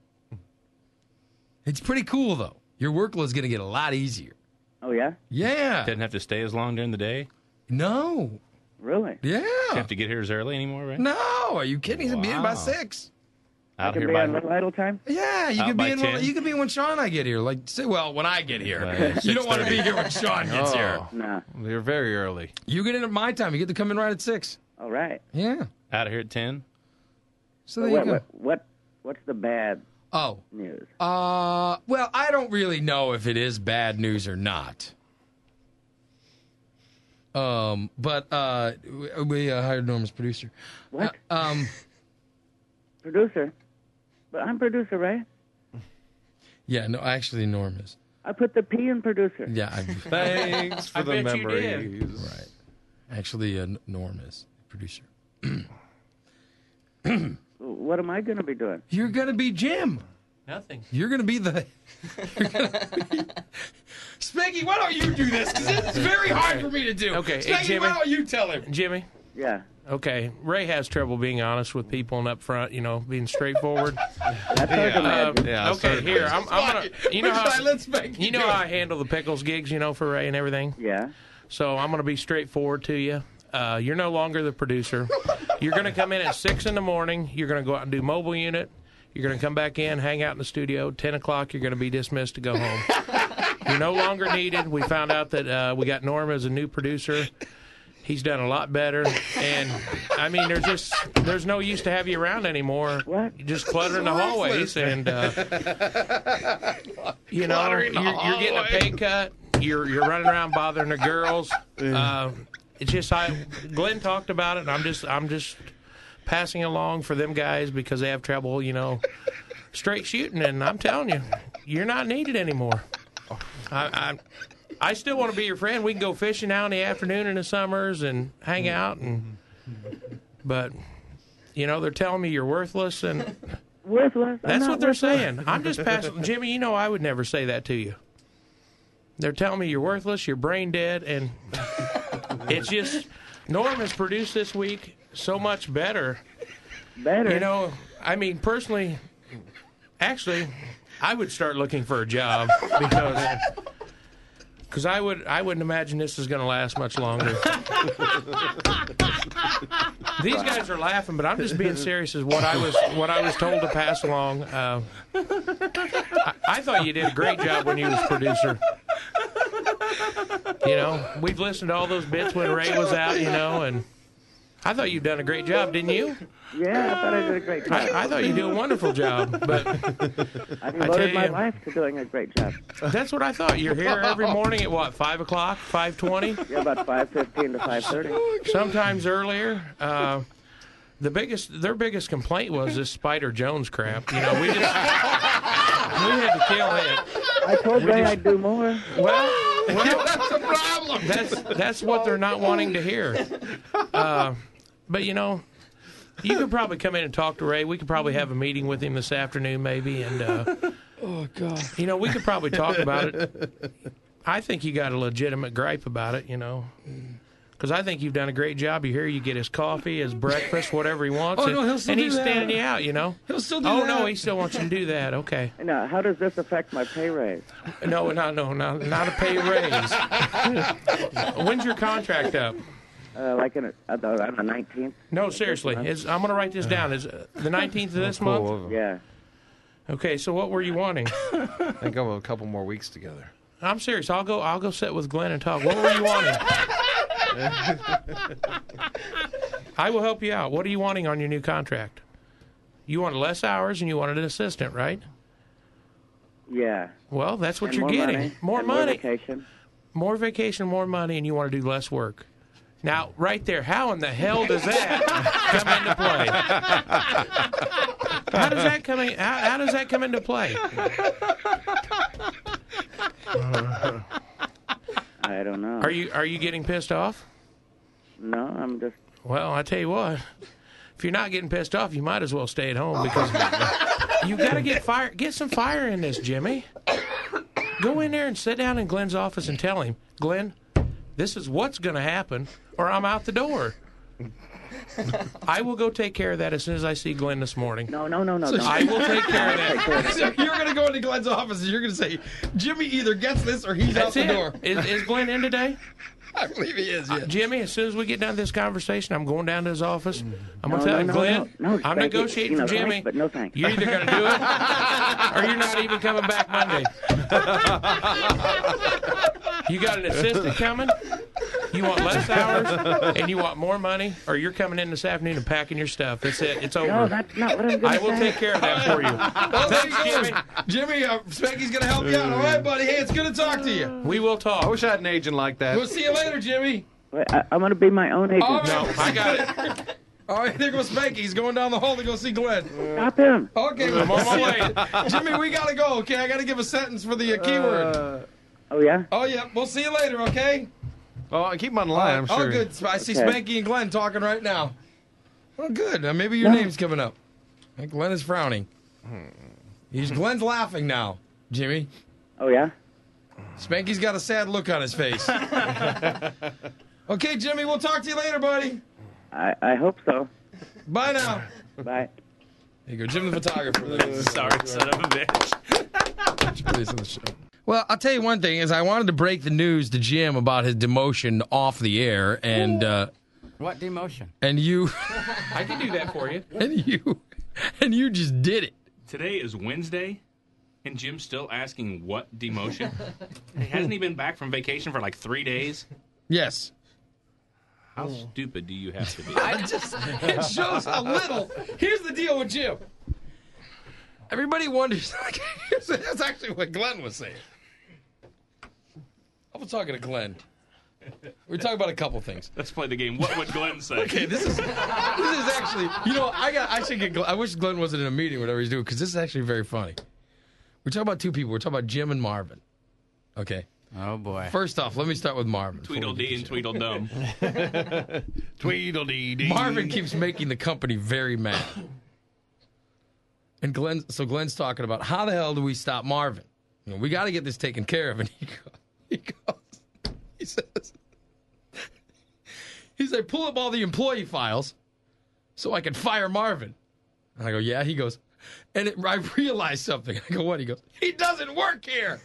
It's pretty cool, though. Your workload is going to get a lot easier. Oh yeah. Yeah. Doesn't have to stay as long during the day. No. Really? Yeah. Doesn't have to get here as early anymore, right? No. Are you kidding? He's going to be in by Wow. six. I Out can here be by on little idle time. Yeah, you Out could by be in. ten? When, you could be when Sean and I get here. Like, say, well, when I get here, Uh, you don't want to six thirty. be here when Sean gets here. Oh, Nah. you're very early. You get in at my time. You get to come in right at six. All right. Yeah. out of here at ten. So there what, you go. what? What? What's the bad Oh. news? Uh. Well, I don't really know if it is bad news or not. Um. But uh, we- we uh, hired Norm as producer. What? Uh, um. Producer. But I'm producer, right? Yeah. No. Actually, Norm is. I put the P in producer. Yeah. I, Thanks for I the bet you did. memories. right. Actually, uh, Norm is producer. What am I going to be doing? You're gonna be Jim. Nothing. You're gonna be the. You're gonna be... Spanky, why don't you do this? 'Cause this is very hard for me to do. Okay, hey, Spanky, Jimmy. why don't you tell him? Jimmy, Yeah. okay. Ray has trouble being honest with people and up front, you know, being straightforward. That's hard to Um, imagine. Yeah, okay, certainly. here, I'm, I'm gonna. You know Which how side? Let Spanky you know do how it. I handle the pickles gigs, you know, for Ray and everything. Yeah. So I'm gonna be straightforward to you. Uh, you're no longer the producer. You're gonna come in at six in the morning. You're gonna go out and do mobile unit. You're gonna come back in, hang out in the studio. Ten o'clock, you're gonna be dismissed to go home. You're no longer needed. We found out that uh, we got Norm as a new producer. He's done a lot better, and I mean, there's just there's no use to have you around anymore. What? You just cluttering the hallways, and uh, you know you're, you're getting a pay cut. You're you're running around bothering the girls. Uh, it's just I Glenn talked about it, and I'm just I'm just passing along for them guys because they have trouble, you know, straight shooting. And I'm telling you, you're not needed anymore. I. I I still want to be your friend. We can go fishing out in the afternoon in the summers and hang out, and but you know they're telling me you're worthless, and Worthless. I'm that's not what they're worthless. saying. I'm just passing, Jimmy. You know I would never say that to you. They're telling me you're worthless, you're brain dead, and it's just Norm has produced this week so much better. Better? You know, I mean, personally, actually, I would start looking for a job because because I would I wouldn't imagine this is going to last much longer. These guys are laughing, but I'm just being serious. Is what I was what I was told to pass along. Uh, I, I thought you did a great job when you was producer. You know, we've listened to all those bits when Ray was out. You know, and I thought you'd done a great job, didn't you? Yeah, I thought I did a great job. I, I thought you did a wonderful job, but I I devoted tell my you- life to doing a great job. that's what I thought. You're here every morning at what, five o'clock, five twenty? Yeah, about five fifteen to five thirty. Sometimes earlier. Uh, the biggest, their biggest complaint was this Spider Jones crap. You know, we just we had to kill it. I told We Ray just- I'd do more. Well, well, that's the problem. That's that's what they're not wanting to hear. Uh, but you know, you could probably come in and talk to Ray. We could probably have a meeting with him this afternoon, maybe, and uh, Oh, God. you know, we could probably talk about it. I think you got a legitimate gripe about it, you know. Because I think you've done a great job. You hear you get his coffee, his breakfast, whatever he wants. Oh, and, no, he'll still and do he's that. standing you out, you know. He'll still do oh, that. no, he still wants you to do that. Okay. Now, how does this affect my pay raise? No, no, no, no, not a pay raise. When's your contract up? Uh, like in a, on the on the nineteenth? No, seriously. Is, I'm going to write this down. Is uh, the nineteenth of this month? Yeah. Okay, so what were you wanting? I think I'm a couple more weeks together. I'm serious. I'll go. I'll go sit with Glenn and talk. What were you wanting? I will help you out. What are you wanting on your new contract? You wanted less hours and you wanted an assistant, right? Yeah. Well, that's what And you're more getting. money, More and money. More vacation. More vacation, more money, and you want to do less work. Now, right there, how in the hell does that come into play? How does that come in, how, how does that come into play? I don't know. Are you are you getting pissed off? No, I'm just. Well, I tell you what, if you're not getting pissed off, you might as well stay at home because you got to get fire, get some fire in this, Jimmy. Go in there and sit down in Glenn's office and tell him, Glenn, this is what's going to happen, or I'm out the door. I will go take care of that as soon as I see Glenn this morning. No, no, no, no. So no. I will take care of that. So you're going to go into Glenn's office and you're going to say, Jimmy either gets this or he's That's out the it. door. Is, is Glenn in today? I believe he is, yeah. Jimmy, as soon as we get done with this conversation, I'm going down to his office. I'm going No, to tell no, him, no, Glenn, no, no, I'm Spanky, negotiating you know, for Jimmy. thanks, but no thanks. You're either going to do it or you're not even coming back Monday. You got an assistant coming? You want less hours and you want more money, or you're coming in this afternoon and packing your stuff. That's it. It's over. No, that's not what I'm going I to will say. take care of that for you. Well, there Thanks, he goes. Jimmy. Jimmy, uh, Spanky's going to help you out. All right, buddy. Hey, it's good to talk to you. We will talk. I wish I had an agent like that. We'll see you later, Jimmy. Wait, I, I'm going to be my own agent. All No, right. I got it. All right, there goes Spanky. He's going down the hall to go see Glenn. Stop him. Okay, I'm on my way. Jimmy, we got to go, okay? I got to give a sentence for the uh, keyword. Uh, Oh, yeah? Oh, yeah. We'll see you later, okay? oh, I keep him on the line, I'm Oh, sure. good. I see Okay. Spanky and Glenn talking right now. Well, good. Uh, maybe your No. name's coming up. Hey, Glenn is frowning. He's Glenn's laughing now, Jimmy. Oh, yeah? Spanky's got a sad look on his face. Okay, Jimmy, we'll talk to you later, buddy. I, I hope so. Bye now. Bye. There you go, Jim the photographer. Sorry, son of a bitch. Release of the show. Well, I'll tell you one thing is I wanted to break the news to Jim about his demotion off the air, and uh, What demotion? and you I can do that for you. and you and you just did it. Today is Wednesday, and Jim's still asking what demotion. Hey, hasn't he been back from vacation for like three days? Yes. How stupid do you have to be? I just it shows how little. Here's the deal with Jim. Everybody wonders. Like, that's actually what Glenn was saying. I was talking to Glenn. We were talking about a couple things. Let's play the game. What would Glenn say? Okay, this is this is actually. You know, I got. I should get. Glenn, I wish Glenn wasn't in a meeting, whatever he's doing, because this is actually very funny. We're talking about two people. We're talking about Jim and Marvin. Okay. Oh, boy. First off, let me start with Marvin. Tweedledee and Tweedledum. Tweedledee. Marvin keeps making the company very mad. And Glenn, so Glenn's talking about how the hell do we stop Marvin? You know, we got to get this taken care of. And he goes, he goes, he says, he said, pull up all the employee files so I can fire Marvin. And I go, yeah. He goes, and it, I realized something. I go, what? He goes, he doesn't work here.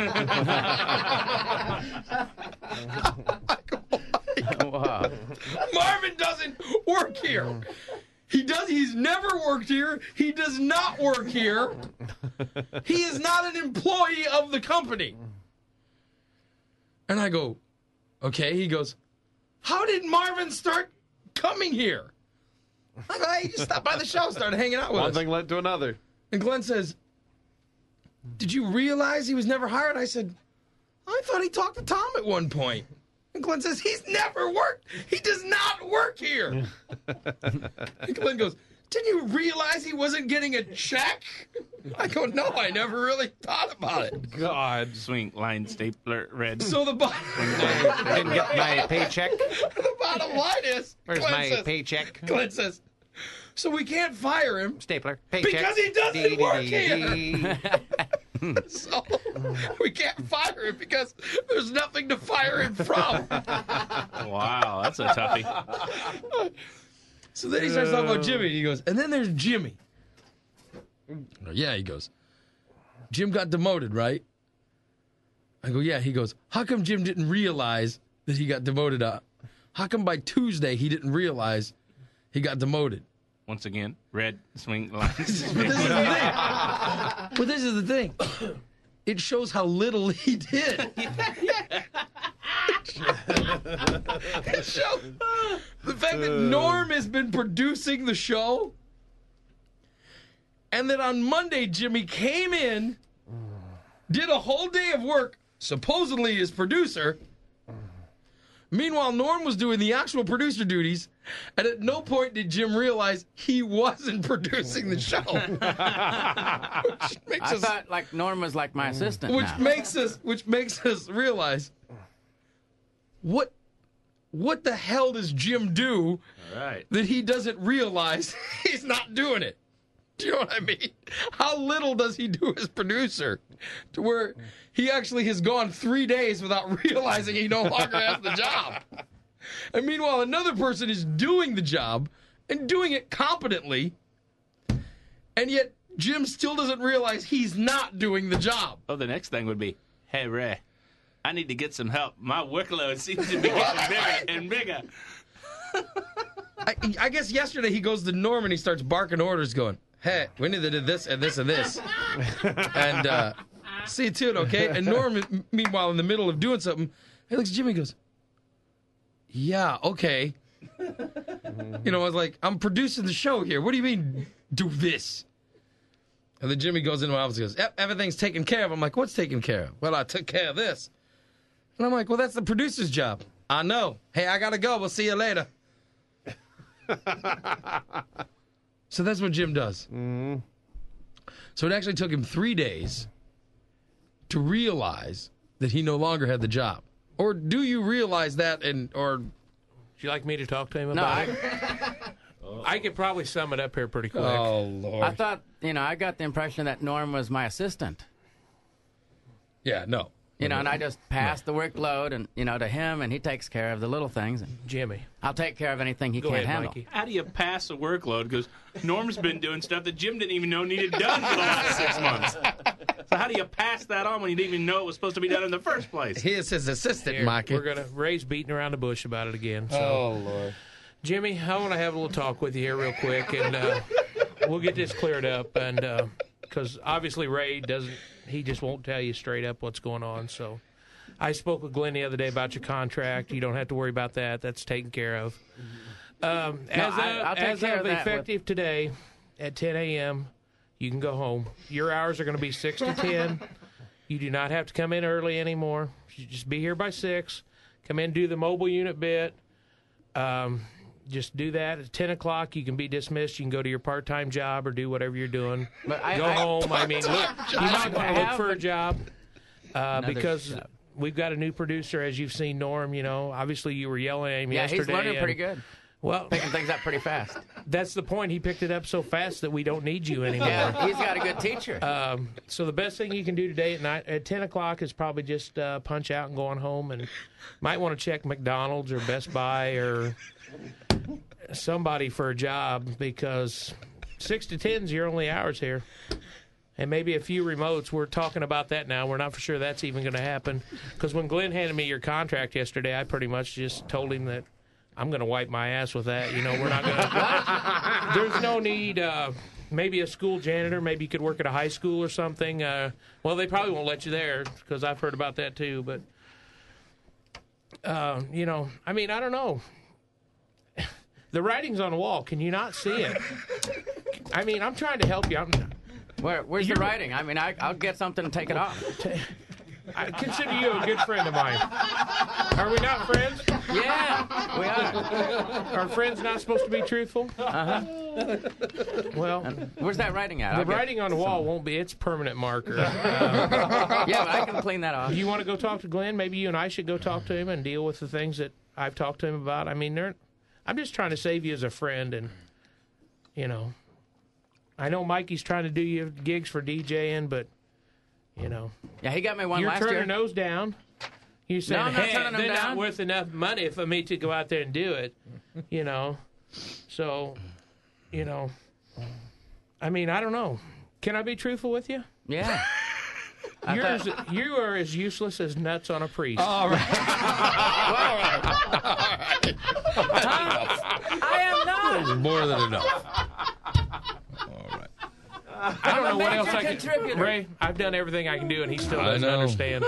I go, wow. Marvin doesn't work here. He does. He's never worked here. He does not work here. He is not an employee of the company. And I go, okay. He goes, how did Marvin start coming here? I go, hey, he just stopped by the show, started hanging out with One us. thing led to another. And Glenn says, did you realize he was never hired? I said, I thought he talked to Tom at one point. And Glenn says, he's never worked. He does not work here. And Glenn goes, didn't you realize he wasn't getting a check? I go, no, I never really thought about it. God. Swing, line, stapler, red. So the bottom Didn't get my paycheck. the bottom line is, Where's Glenn my says, paycheck? Glenn says, so we can't fire him Stapler. Paycheck. because he doesn't Dee, dee, work dee, here. So we can't fire him because there's nothing to fire him from. Wow, that's a toughie. So then he starts talking about Jimmy. And he goes, and then there's Jimmy. Yeah, he goes, Jim got demoted, right? I go, yeah. He goes, how come Jim didn't realize that he got demoted? Uh, how come by Tuesday he didn't realize he got demoted? Once again, red, swing, line. But this is the thing. But this is the thing. It shows how little he did. It shows the fact that Norm has been producing the show, and that on Monday Jimmy came in, did a whole day of work, supposedly as producer. Meanwhile, Norm was doing the actual producer duties, and at no point did Jim realize he wasn't producing the show. Which makes I us, thought like Norm was like my assistant. which now. makes us, which makes us realize what, what the hell does Jim do All right. that he doesn't realize he's not doing it? Do you know what I mean? How little does he do as producer to where he actually has gone three days without realizing he no longer has the job? And meanwhile, another person is doing the job and doing it competently, and yet Jim still doesn't realize he's not doing the job. Oh, the next thing would be, hey, Ray, I need to get some help. My workload seems to be getting bigger and bigger. I, I guess yesterday he goes to Norm and he starts barking orders going, hey, we need to do this and this and this. And uh, see to it, okay? And Norm, meanwhile, in the middle of doing something, he looks at Jimmy and goes, yeah, okay. You know, I was like, I'm producing the show here. What do you mean, do this? And then Jimmy goes into my office and goes, yep, everything's taken care of. I'm like, what's taken care of? Well, I took care of this. And I'm like, well, that's the producer's job. I know. Hey, I got to go. We'll see you later. So that's what Jim does. Mm. So it actually took him three days to realize that he no longer had the job. Or do you realize that and or... Would you like me to talk to him No, about I, it? I could probably sum it up here pretty quick. Oh, Lord. I thought, you know, I got the impression that Norm was my assistant. Yeah, no. You know, and I just pass the workload and, you know, to him, and he takes care of the little things. And Jimmy. I'll take care of anything he Go can't ahead, handle. Mikey. How do you pass a workload? Because Norm's been doing stuff that Jim didn't even know needed done for the last six months. So how do you pass that on when you didn't even know it was supposed to be done in the first place? He is his assistant, Here, Mikey. we're going to Ray's beating around the bush about it again. So. Oh, Lord. Jimmy, I want to have a little talk with you here real quick, and uh, we'll get this cleared up. And because uh, obviously Ray doesn't, he just won't tell you straight up what's going on. So I spoke with Glenn the other day about your contract. You don't have to worry about that. That's taken care of. Um, No, as I- of, I'll take as care of of that effective today at ten a.m., you can go home. Your hours are going to be six to ten. You do not have to come in early anymore. You just be here by six. Come in, do the mobile unit bit. Um, just do that at ten o'clock. You can be dismissed. You can go to your part-time job or do whatever you're doing. But I- go I- home. I mean, look, you might want to look for a job uh, Another because job. we've got a new producer, as you've seen, Norm. You know, obviously you were yelling at him Yeah, yesterday. he's learning and, pretty good. Well, picking things up pretty fast. That's the point. He picked it up so fast that we don't need you anymore. Yeah, he's got a good teacher. Um, so the best thing you can do today at night at ten o'clock is probably just uh, punch out and go on home, and might want to check McDonald's or Best Buy or somebody for a job, because six to ten is your only hours here. And maybe a few remotes. We're talking about that now. We're not for sure that's even going to happen. Because when Glenn handed me your contract yesterday, I pretty much just told him that I'm going to wipe my ass with that. You know, we're not going to. There's no need. Uh, maybe a school janitor. Maybe you could work at a high school or something. Uh, well, they probably won't let you there, because I've heard about that too. But, uh, you know, I mean, I don't know. The writing's on the wall. Can you not see it? I mean, I'm trying to help you. I'm, Where, where's You're, the writing? I mean, I, I'll get something and take it off. I consider you a good friend of mine. Are we not friends? Yeah, we are. Are friends not supposed to be truthful? Uh-huh. Well, and where's that writing at? The I'll writing on the wall some. won't be. It's permanent marker. Uh, yeah, but I can clean that off. You want to go talk to Glenn? Maybe you and I should go talk to him and deal with the things that I've talked to him about. I mean, they're, I'm just trying to save you as a friend, and, you know, I know Mikey's trying to do you gigs for DJing, but, you know. Yeah, he got me one you're last turning year. nose down. You said, no, I'm not hey, turning them they're down. not worth enough money for me to go out there and do it, you know. So, you know, I mean, I don't know. Can I be truthful with you? Yeah. You're as, you are as useless as nuts on a priest. All right. All right. Huh? I am not. That's more than enough. I don't I'm know a what else I contributor. can. Ray, I've done everything I can do, and he still I doesn't know. understand.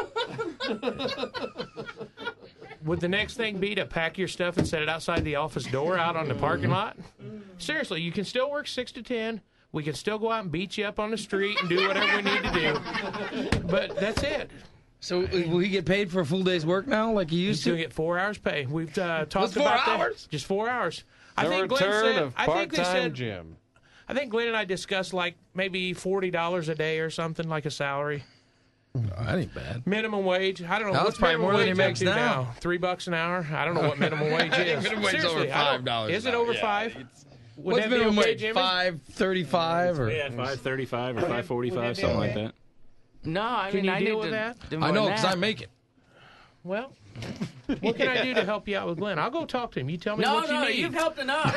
Would the next thing be to pack your stuff and set it outside the office door out on the parking lot? Seriously, you can still work six to ten. We can still go out and beat you up on the street and do whatever we need to do. But that's it. So will he get paid for a full day's work now, like he used He's to? going to get four hours pay. We've uh, talked Just four about hours? that. Just four hours. I The think Glenn return said, of I think they part-time said, Jim. I think Glenn and I discussed like maybe forty dollars a day or something, like a salary. Oh, that ain't bad. Minimum wage. I don't know. Now, What's that's probably minimum more than wage he up makes to now. Three bucks an hour. I don't know what minimum wage is. Minimum wage is over Seriously, I don't- five dollars Is it an hour. over Yeah, five? Would What's that be minimum okay, wage? Jimmy? Five thirty-five or? Yeah, five thirty-five or five forty-five, Would that be something like okay? that. No, I Can mean, you I deal need with to that? do more I know, than because that. I make it. Well, what can I do to help you out with Glenn? I'll go talk to him. You tell me No, what you no, need. you've helped enough.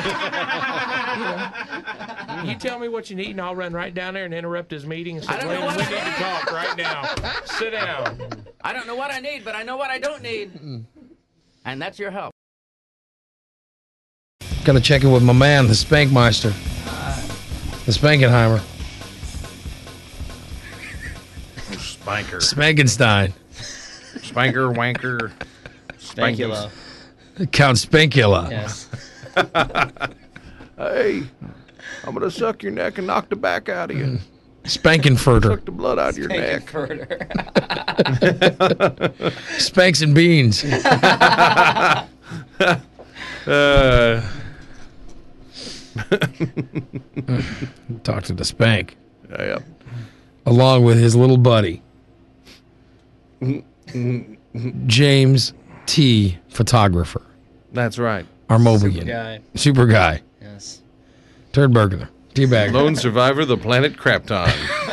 You tell me what you need, and I'll run right down there and interrupt his meeting and say, I don't know Glenn, what we I need to talk right now. Sit down. I don't know what I need, but I know what I don't need. And that's your help. Got to check in with my man, the Spankmeister, the Spankenheimer, Spanker. Spankenstein, Spanker, wanker, Spankula. Count Spankula. Yes. Hey, I'm going to suck your neck and knock the back out of you. Spankenfurter, Suck the blood out of your neck. Spanks and Beans. Uh, Talk to the Spank, yeah. along with his little buddy, James T. Photographer, That's right. Armobian, Guy. super guy, Yes. turd burglar, teabag. Lone survivor of the planet Krapton.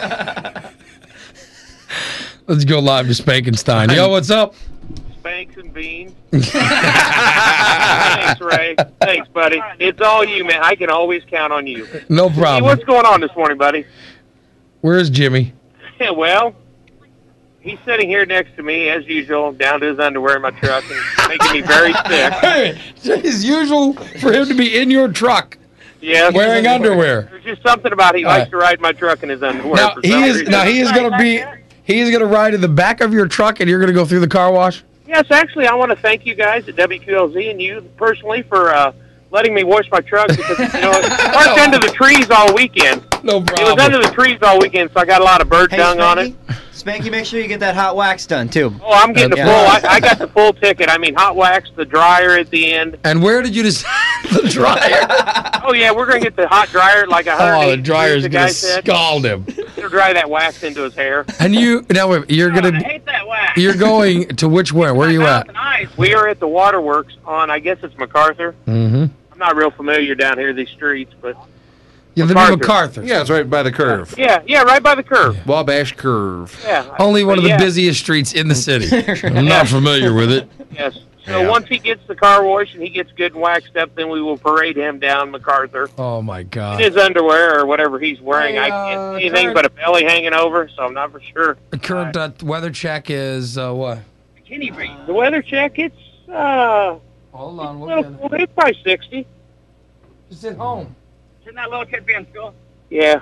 Let's go live to Spankenstein. Yo, what's up? Spanks and beans. Thanks, Ray. Thanks, buddy. It's all you, man. I can always count on you. No Hey, problem. what's going on this morning, buddy? Where's Jimmy? Yeah, well, he's sitting here next to me, as usual, down to his underwear in my truck and making me very sick. It's usual for him to be in your truck Yes. wearing underwear. There's just something about he All likes right. to ride my truck in his underwear. Now for he some is reason. now he is going to be he is going to ride in the back of your truck, and you're going to go through the car wash. Yes, actually, I want to thank you guys at W Q L Z and you personally for uh, letting me wash my truck because, you know, it parked under the trees all weekend. No It was problem. under the trees all weekend, so I got a lot of bird Hey, dung on it. Spanky, Spanky, make sure you get that hot wax done, too. Oh, I'm getting Yeah. the full. I, I got the full ticket. I mean, hot wax, the dryer at the end. And where did you just the dryer? Oh yeah, we're gonna get the hot dryer like a hundred. Oh, the dryer's the gonna guy said. scald him. It'll dry that wax into his hair. And you now wait, you're I gonna hate that wax. you're going to which where? Where are you at? We are at the waterworks on. I guess it's MacArthur. Mm-hmm. I'm not real familiar down here these streets, but You live in MacArthar. Yeah, it's right by the curve. yeah, yeah, right by the curve. Wabash Curve. Yeah. Only one But of the yeah. busiest streets in the city. I'm not familiar with it. Yes. So Yeah. once he gets the car wash and he gets good and waxed up, then we will parade him down MacArthur Oh my in God. his underwear or whatever he's wearing. Hey, I uh, can't see anything Kurt. but a belly hanging over, so I'm not for sure. The current uh, weather check is uh, what? The weather check, it's uh, Hold on, well, it's probably sixty. Just at home. Shouldn't that little kid be in school? Yeah.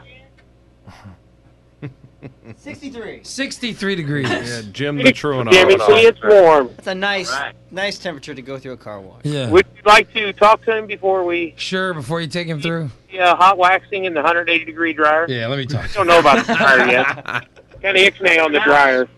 sixty-three. sixty-three degrees. Yeah, Jim the truant. Jimmy, see, it's warm. It's a nice, Right. nice temperature to go through a car wash. Yeah. Would you like to talk to him before we Sure, before you take him through. yeah, hot waxing in the one hundred eighty degree dryer? Yeah, let me talk. I don't know about the dryer yet. Kind of ixnay on the dryer.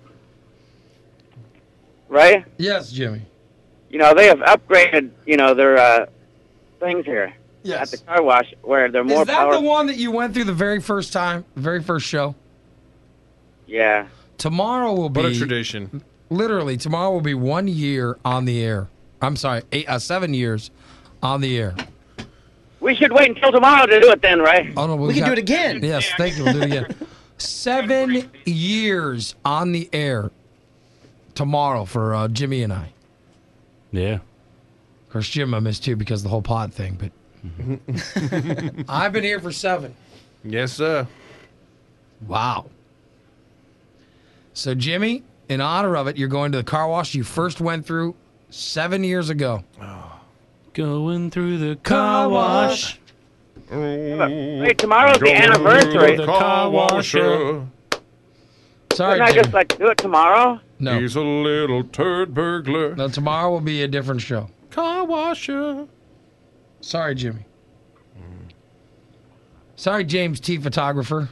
Right? Yes, Jimmy. You know, they have upgraded, you know, their uh, things here Yes. at the car wash where they're more Is that powerful. the one that you went through the very first time, the very first show? Yeah. Tomorrow will be What a tradition. Literally, tomorrow will be one year on the air. I'm sorry, eight, uh, seven years on the air. We should wait until tomorrow to do it then, right? Oh no, We can got- do it again. Yes, thank you. We'll do it again. Seven years on the air tomorrow for uh, Jimmy and I. Yeah. Of course, Jim I missed too because of the whole pod thing, but I've been here for seven. Yes, sir. Wow. So, Jimmy, in honor of it, you're going to the car wash you first went through seven years ago. Going through the car wash. Hey, tomorrow's the anniversary. The car washer. Sorry, Couldn't I Jimmy. just like do it tomorrow? No. He's a little turd burglar. No, tomorrow will be a different show. Car washer. Sorry, Jimmy. Sorry, James T. Photographer.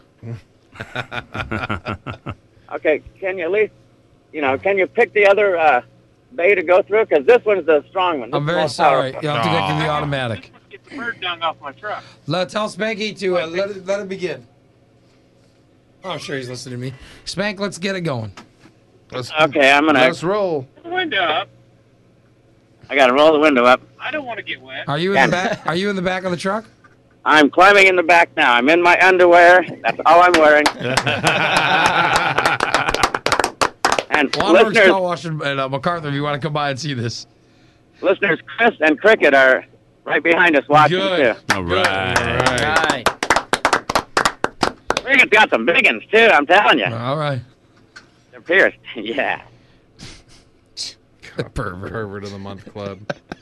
Okay, can you at least, you know, can you pick the other uh, bay to go through? Because this one's the strong one. This I'm is very more sorry. powerful. You'll have to get to the automatic. Get the bird dung off my truck. Let, tell Spanky to uh, let, it, let it begin. Oh, I'm sure he's listening to me. Spank, let's get it going. Let's, Okay, I'm gonna. let's roll. Put the window up. I gotta roll the window up. I don't want to get wet. Are you in the back? Are you in the back of the truck? I'm climbing in the back now. I'm in my underwear. That's all I'm wearing. And Waterworks listeners, Car Wash in uh, MacArthur, if you want to come by and see this. listeners, Chris and Cricket are right behind us watching Good. too. All right. Right. Cricket's got some big ones too. I'm telling you, All right. they're pierced. Yeah. Pervert. Pervert of the Month Club.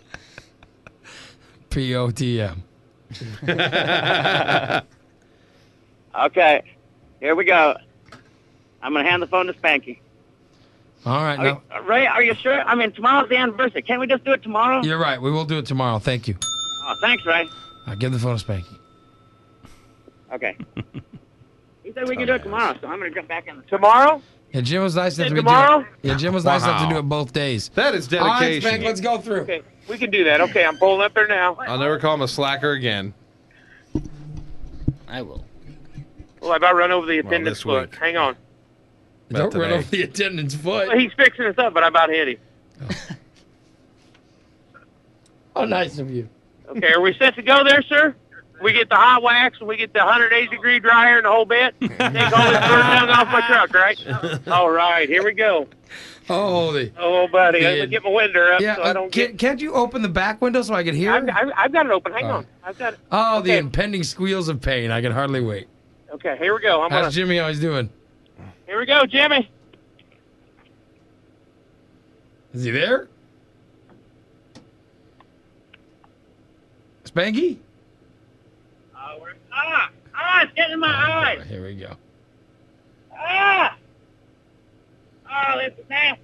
P O T M. Okay, here we go. I'm gonna hand the phone to Spanky. All right. Are Now, you, Ray, are you sure? I mean, tomorrow's the anniversary. Can't we just do it tomorrow? you're right. We will do it tomorrow. Thank you. Oh, thanks, Ray. I'll give the phone to Spanky. Okay. He said we could do it tomorrow, so I'm gonna jump back in. Tomorrow? Yeah, Jim was nice enough to do tomorrow? it. Yeah, Jim was nice enough to Wow. do it both days. That is All right, dedication. Spank, let's go through. Okay, we can do that. Okay, I'm pulling up there now. I'll never call him a slacker again. I will. Well, I about run over the Well, attendant's this foot. week. Hang on. Don't run today. over the attendant's Well, foot. he's fixing us up, but I about hit him. Oh, nice of you. Okay, are we set to go there, sir? We get the hot wax, we get the one hundred eighty degree dryer and the whole bit. Take all this bird dung off my truck, right? All right, here we go. Oh, holy. Oh, buddy, I'm Yeah. gonna get my window up Yeah, so I uh, don't can, get. can't you open the back window so I can hear? I've, I've, I've got it open. Hang All on. right. I've got it. Oh, the Okay. impending squeals of pain. I can hardly wait. Okay, here we go. I'm How's gonna. Jimmy always doing? Here we go, Jimmy. Is he there? Spanky? Oh, we're, ah, ah, it's getting in my eyes. Here we go. Ah. Oh, this is nasty.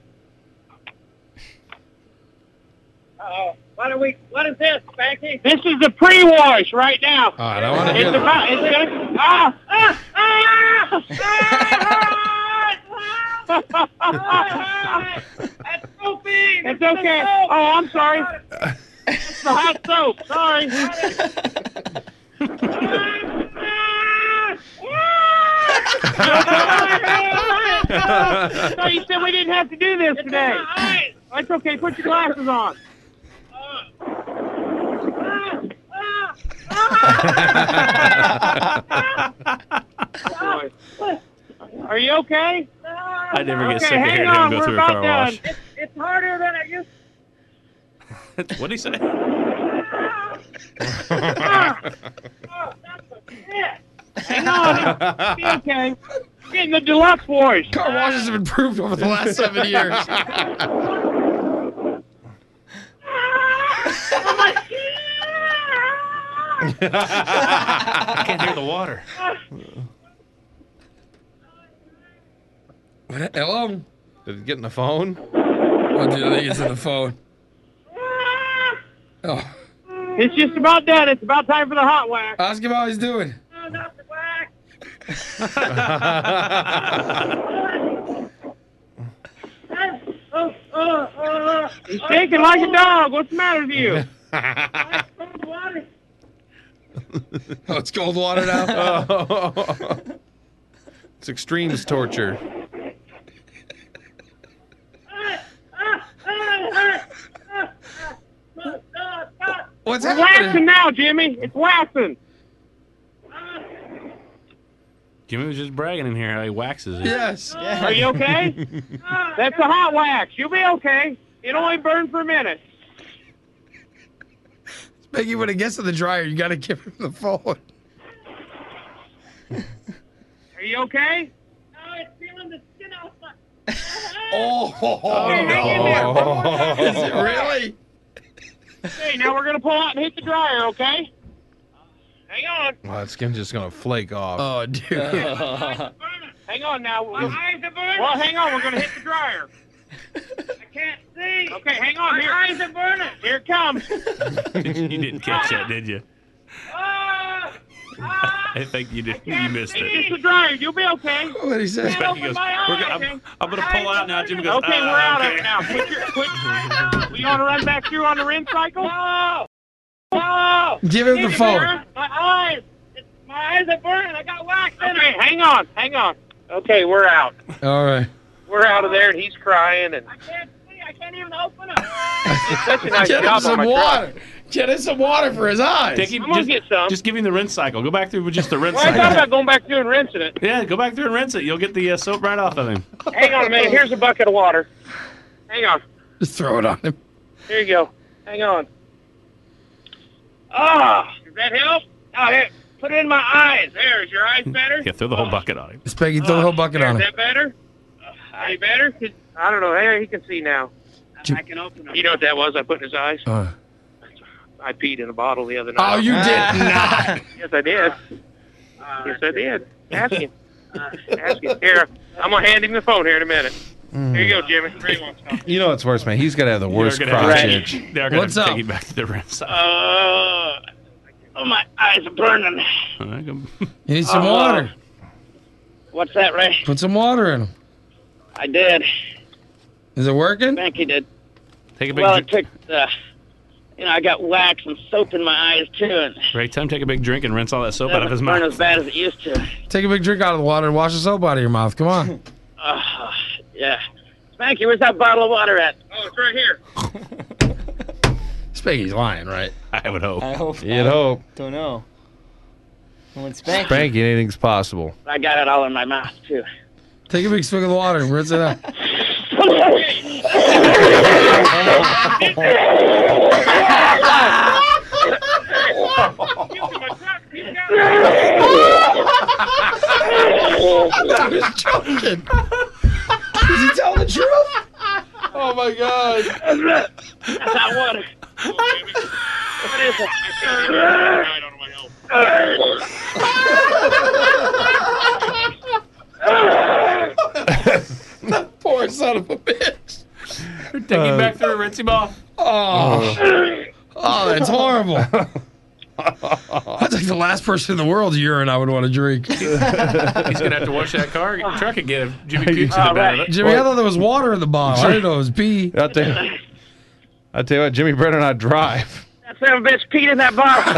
Uh-oh. What are we? What is this, Spanky? This is the pre-wash right now. All right, I want to It's hear about. It's gonna. Ah! Ah! Ah! Ah! It's okay. Oh, I'm sorry. It's the hot soap. Sorry. No, you said we didn't have to do this today. That's okay. Put your glasses on. Are you okay? I never get Okay, sick of hang hearing on, him go we're through a about car done. wash. It's, it's harder than it used What'd he say? Hang on. Be okay. Getting the deluxe voice. Car washes have improved over the last seven years. I can't hear the water. Hello? Did it get in the phone? What do you think it's in the phone? Oh. It's just about done. It's about time for the hot wax. Ask him how he's doing. No, not the wax. He's shaking like a dog. What's the matter with you? Oh, it's cold water now? Oh. It's extremes torture. What's We're happening? waxing now, Jimmy. It's waxing. Jimmy was just bragging in here how he waxes it. Yes. Are you okay? That's a hot wax. You'll be okay. It only burn for a minute. Peggy, when it gets to the dryer, you got to give him the phone. Are you okay? No, it's feeling the skin off my... Oh, Okay, hang in there. One more time. Is it really? Okay, now we're going to pull out and hit the dryer, okay? Hang on. Well, that skin's just gonna flake off. Oh, dude. Hang on now. My eyes are burning. Well, hang on. We're going to hit the dryer. I can't see. Okay, hang on. My here. eyes are burning. Here it comes. You didn't catch that, did you? Ah! Ah! I think you did. You missed Hit it. the dryer. You'll be okay. What did he say? Can't He open goes, my "We're eyes. gonna- I'm, I'm going to pull out now. Jimmy goes, Okay, "Ah, we're out okay." of it now. Quit your, quit. You want to run back through on the rinse cycle? No. No. Give him the Give me phone. your- My eyes. It's, my eyes are burning. I got wax in Okay, hang on. Hang on. Okay, we're out. All right. We're out of there, and he's crying. And I can't see. I can't even open it. It's such a nice Get him job on some my water. truck. Get him some water for his eyes. Take him, I'm gonna just, get some. just give him the rinse cycle. Go back through with just the rinse Well, I thought cycle. about going back through and rinsing it. Yeah, go back through and rinse it. You'll get the uh, soap right off of him. Hang on a minute. Here's a bucket of water. Hang on. Just throw it on him. Here you go. Hang on. Ah, does that help? Oh, here. Put it in my eyes. There. Is your eyes better? Yeah, throw the whole bucket on him. Just Peggy, throw the whole bucket There, on is him. that better? Uh, Any better? I don't know. Hey, he can see now. I can open it. You know what that was I put in his eyes? Uh, I peed in a bottle the other night. oh, you did not. Yes, I did. Yes, I did. Ask him. Ask him. Here, I'm going to hand him the phone here in a minute. Here you go, Jimmy. Ray wants to talk. You know what's worse, man? He's got to have the worst They're gonna crotch have to- itch. They're going What's to up? take you back to the rinse cycle. Uh, oh, my eyes are burning. You need some Uh, water. What's that, Ray? Put some water in him. I did. Is it working? Banky did. Take a big Well, it drink. took, uh, you know, I got wax and soap in my eyes, too, and Ray, tell him take a big drink and rinse all that soap it out of his doesn't burn mouth. as bad as it used to. Take a big drink out of the water and wash the soap out of your mouth. Come on. Uh, yeah. Spanky, where's that bottle of water at? Oh, it's right here. Spaggy's lying, right? I would hope. I hope. You'd I hope. Don't know. When Spanky. Spanky, anything's possible. I got it all in my mouth, too. Take a big swig of the water and rinse it out. I was joking. Is he telling the truth? Oh my God! That's hot water. What is it? Poor son of a bitch. Take him back through and rinse him off. Oh, oh, that's horrible. That's like the last person in the world's urine I would want to drink. He's going to have to wash that car truck again if Jimmy pukes in the bed of it. Jimmy, I thought there was water in the bottle. I didn't know it was pee. I'll tell you, I'll tell you what, Jimmy better not drive. That son of a bitch peed in that bottle.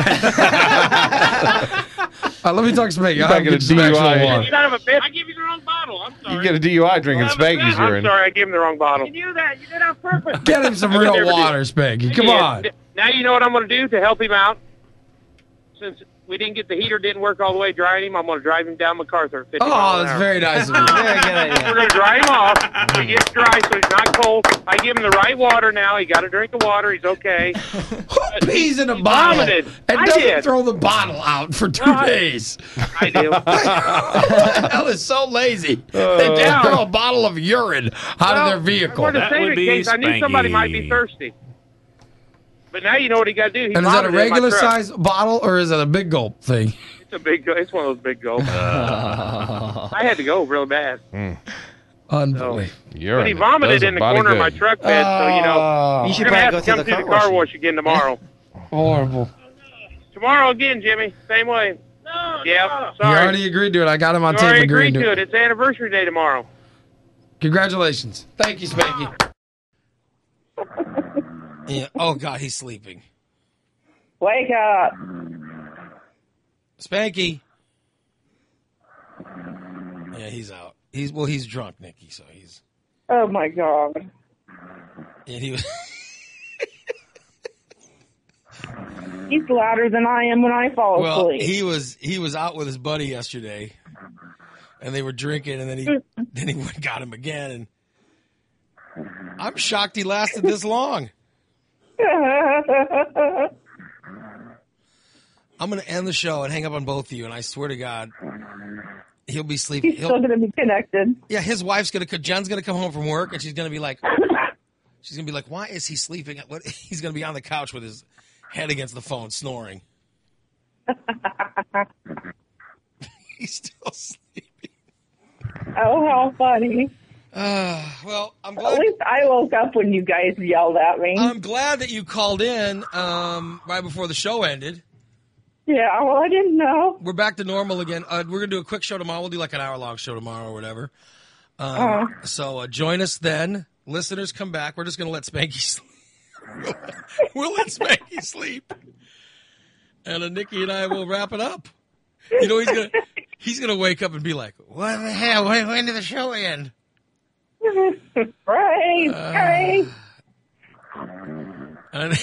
Uh, let me talk to Spanky. You I'll might get get a some D U I. actual water. Son of a bitch. I give you the wrong bottle. I'm sorry. You get a D U I drinking Spanky's I'm urine. sorry, I gave him the wrong bottle. You do that. You did it on purpose. Get him some I would real never do water, it. Spanky. Come Yeah, on. Now you know what I'm going to do to help him out. Since we didn't get the heater, didn't work all the way drying him, I'm going to drive him down MacArthur at fifty Oh, miles an that's hour. very nice of you. Very good idea. We're going to dry him off. He gets dry so he's not cold. I give him the right water now. He got a drink of water. He's okay. Who pees in a bottle vomited. and I doesn't did. throw the bottle out for two No, I- days? I do. The hell is so lazy. they just yeah. throw a bottle of urine out of Well, their vehicle. For the That sake would of be case, I knew somebody might be Spanky. thirsty. But now you know what he got to do. He And is that a vomited in my regular truck. size bottle or is it a big gulp thing? It's a big. Go- It's one of those big gulps. I had to go real bad. Unbelievable. Urine. But he vomited Does a in the body corner of my good. truck bed, so you know. Oh, You should You're gonna have probably to go come to the through the car car wash. wash again tomorrow. horrible. Tomorrow again, Jimmy. Same way. No, Yeah. no. You Sorry. already agreed to it. I got him on You tape already agreeing agreed to to it. it. It's anniversary day tomorrow. Congratulations. Thank you, Spanky. Yeah. Oh, God, he's sleeping. Wake up. Spanky. Yeah, he's out. He's well, he's drunk, Nikki. So he's. Oh, my God. And he was. He's louder than I am when I fall Well, asleep. he was he was out with his buddy yesterday, and they were drinking, and then he then he went and got him again, and I'm shocked he lasted this long. I'm gonna end the show and hang up on both of you, and I swear to God, he'll be sleeping. He's still going to be connected. Yeah, his wife's gonna. Jen's gonna come home from work, and she's gonna be like, she's gonna be like, why is he sleeping? What? He's gonna be on the couch with his head against the phone, snoring. He's still sleeping. Oh, how funny. Uh, well, I'm At glad. least I woke up when you guys yelled at me. I'm glad that you called in um, right before the show ended. Yeah, well, I didn't know. We're back to normal again. Uh, we're gonna do a quick show tomorrow. We'll do like an hour long show tomorrow or whatever. Um, Uh. so uh, join us then. Listeners, come back. We're just gonna let Spanky sleep. We'll let Spanky sleep, and uh, Nikki and I will wrap it up. You know, he's gonna he's gonna wake up and be like, "What the hell? When, when did the show end?" Right, Uh, right. And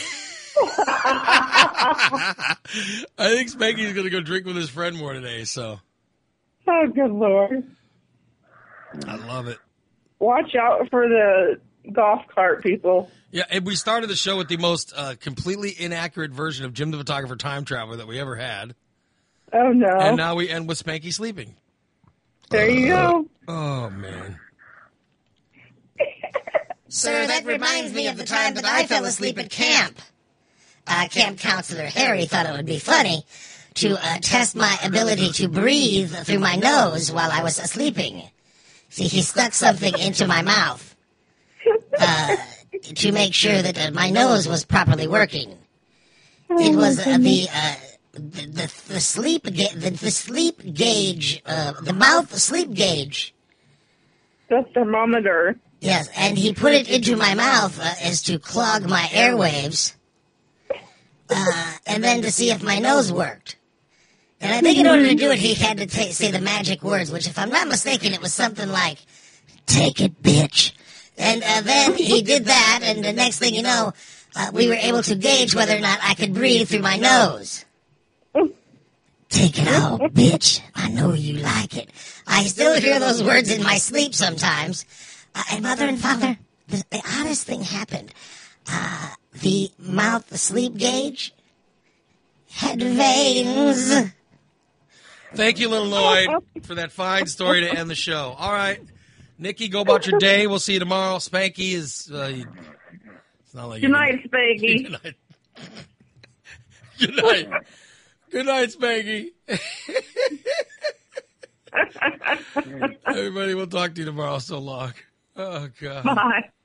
I think Spanky's gonna go drink with his friend more today. So Oh, good Lord. I love it. Watch out for the golf cart people. Yeah, and we started the show with the most uh, completely inaccurate version of Jim the Photographer Time Traveler that we ever had. Oh, no. And now we end with Spanky sleeping. There you go. Oh, man. Sir, that reminds me of the time that I fell asleep at camp. Uh, camp counselor Harry thought it would be funny to uh, test my ability to breathe through my nose while I was sleeping. See, he stuck something into my mouth uh, to make sure that uh, my nose was properly working. It was uh, the, uh, the the the sleep ga- the, the sleep gauge, uh, the mouth sleep gauge. The thermometer. Yes, and he put it into my mouth uh, as to clog my airwaves, uh, and then to see if my nose worked. And I think in order to do it, he had to ta say the magic words, which, if I'm not mistaken, it was something like, "Take it, bitch." And uh, then he did that, and the next thing you know, uh, we were able to gauge whether or not I could breathe through my nose. Take it all, bitch. I know you like it. I still hear those words in my sleep sometimes. Uh, and Mother and Father, the, the oddest thing happened. Uh, the mouth, the sleep gauge, had veins. Thank you, little Lloyd, for that fine story to end the show. All right. Nikki, go about your day. We'll see you tomorrow. Spanky is... Uh, it's not like Good night, Spanky. Good night. Good night. Good night, Spanky. Everybody, we'll talk to you tomorrow. So long. Oh, God. Bye.